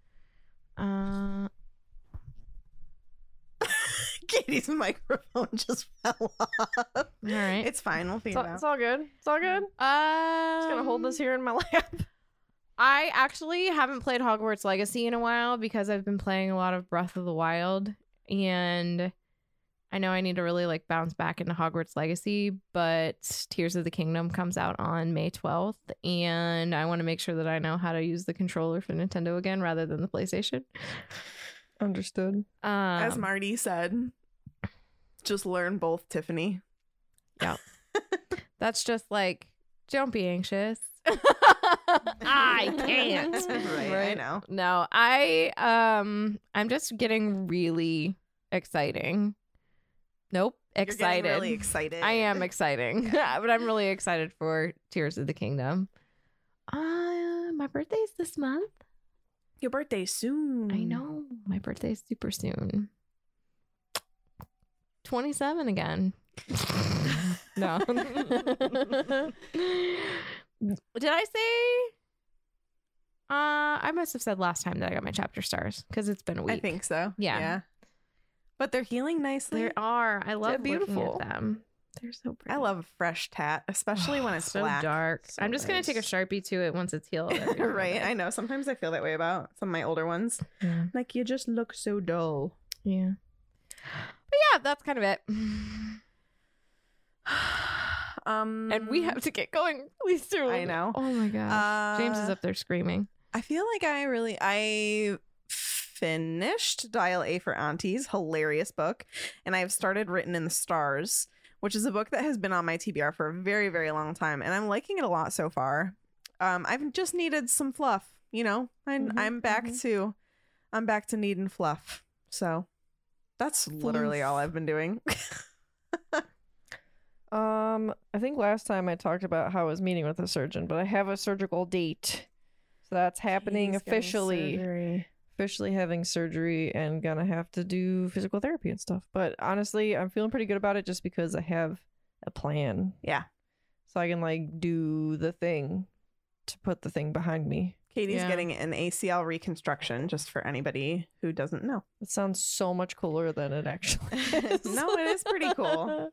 Katie's microphone just fell off. All right. It's fine. We'll figure it out. It's all good. It's all good. Just gonna hold this here in my lap. I actually haven't played Hogwarts Legacy in a while because I've been playing a lot of Breath of the Wild, and I know I need to really like bounce back into Hogwarts Legacy, but Tears of the Kingdom comes out on May 12th, and I want to make sure that I know how to use the controller for Nintendo again rather than the PlayStation. Understood. As Marty said, just learn both, Tiffany. Yeah. That's just like, don't be anxious. I can't. Right, I know. No, I'm just getting really exciting. Nope. Excited. You're getting really excited. I am exciting. But I'm really excited for Tears of the Kingdom. My birthday's this month. Your birthday's soon. I know. My birthday's super soon. 27 again. No. Did I say? I must have said last time that I got my chapter stars because it's been a week. I think so. Yeah. But they're healing nicely. They are. I love beautiful. looking at them. They're so pretty. I love a fresh tat, especially when it's so black. dark. So I'm just gonna take a nice. Sharpie to it once it's healed. every now and Right. then. I know. Sometimes I feel that way about some of my older ones. Yeah. Like, you just look so dull. Yeah. But yeah, that's kind of it. And we have to get going really soon. I know. Oh my gosh. James is up there screaming. I feel like I finished Dial A for Aunties, hilarious book, and I've started Written in the Stars, which is a book that has been on my TBR for a very, very long time, and I'm liking it a lot so far. I've just needed some fluff, you know. I'm back to needing fluff. So that's literally all I've been doing. I think last time I talked about how I was meeting with a surgeon, but I have a surgical date So that's happening He's getting officially. surgery. Officially having surgery and gonna have to do physical therapy and stuff. But honestly, I'm feeling pretty good about it just because I have a plan. Yeah. So I can like do the thing to put the thing behind me. Katie's Yeah. getting an ACL reconstruction, just for anybody who doesn't know. It sounds so much cooler than it actually is. No, it is pretty cool.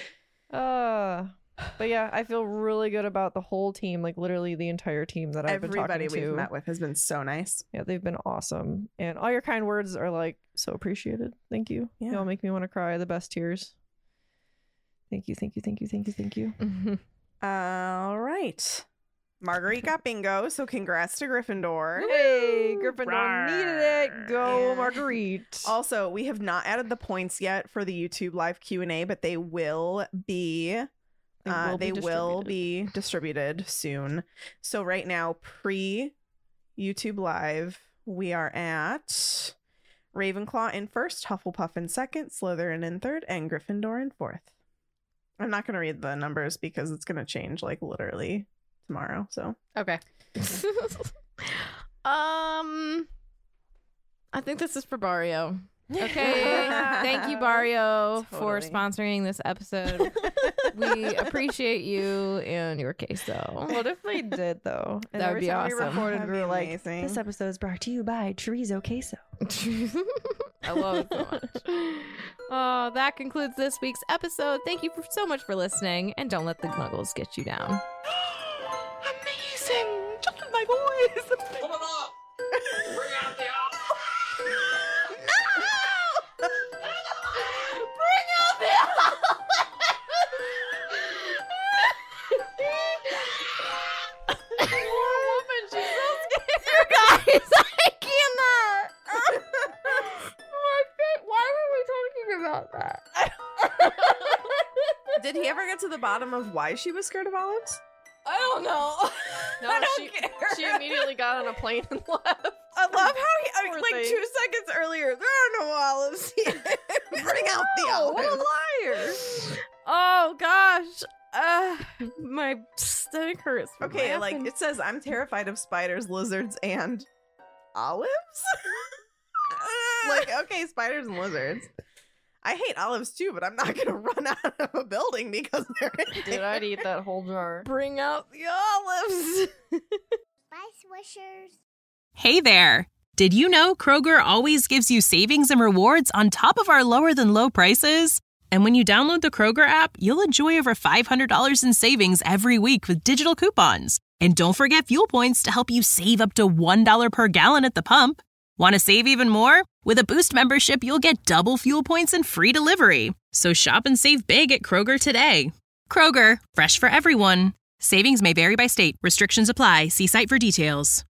But yeah, I feel really good about the whole team, like literally the entire team that I've been Everybody talking to. we've met with has been so nice. Yeah, they've been awesome. And all your kind words are like so appreciated. Thank you. Yeah. You all make me want to cry. The best tears. Thank you, thank you, thank you, thank you, thank you. All right. Marguerite got bingo, so congrats to Gryffindor. Hey, Gryffindor needed it. Go, Yeah. Marguerite. Also, we have not added the points yet for the YouTube live Q&A, but they will be They will be distributed soon. So right now, pre YouTube live, we are at Ravenclaw in first, Hufflepuff in second, Slytherin in third, and Gryffindor in fourth. I'm not going to read the numbers because it's going to change like literally tomorrow. So Okay. I think this is for Barrio. Okay. Thank you, Barrio, for Totally. sponsoring this episode. We appreciate you and your queso. What if they did though? And That would every be time we awesome. recorded, That'd we be were like, amazing. "This episode is brought to you by Chorizo Queso." I love it so much. Oh, that concludes this week's episode. Thank you so much for listening, and don't let the muggles get you down. Amazing! Just my voice! Come on! Bring out the Guys, I cannot. Why were we talking about that? Did he ever get to the bottom of why she was scared of olives? I don't know. No, I don't care. she immediately got on a plane and left. I love how he, Poor like thing. 2 seconds earlier, there are no olives here. Bring out the What a olives. liar! Oh gosh. My stomach hurts. from Okay, like laughing. it says, I'm terrified of spiders, lizards, and olives? Like, okay, spiders and lizards. I hate olives too, but I'm not gonna run out of a building because they're in Dude, there. I'd eat that whole jar. bring out the olives. Spice Wishers. Hey there! Did you know Kroger always gives you savings and rewards on top of our lower than low prices? And when you download the Kroger app, you'll enjoy over $500 in savings every week with digital coupons. And don't forget fuel points to help you save up to $1 per gallon at the pump. Want to save even more? With a Boost membership, you'll get double fuel points and free delivery. So shop and save big at Kroger today. Kroger, fresh for everyone. Savings may vary by state. Restrictions apply. See site for details.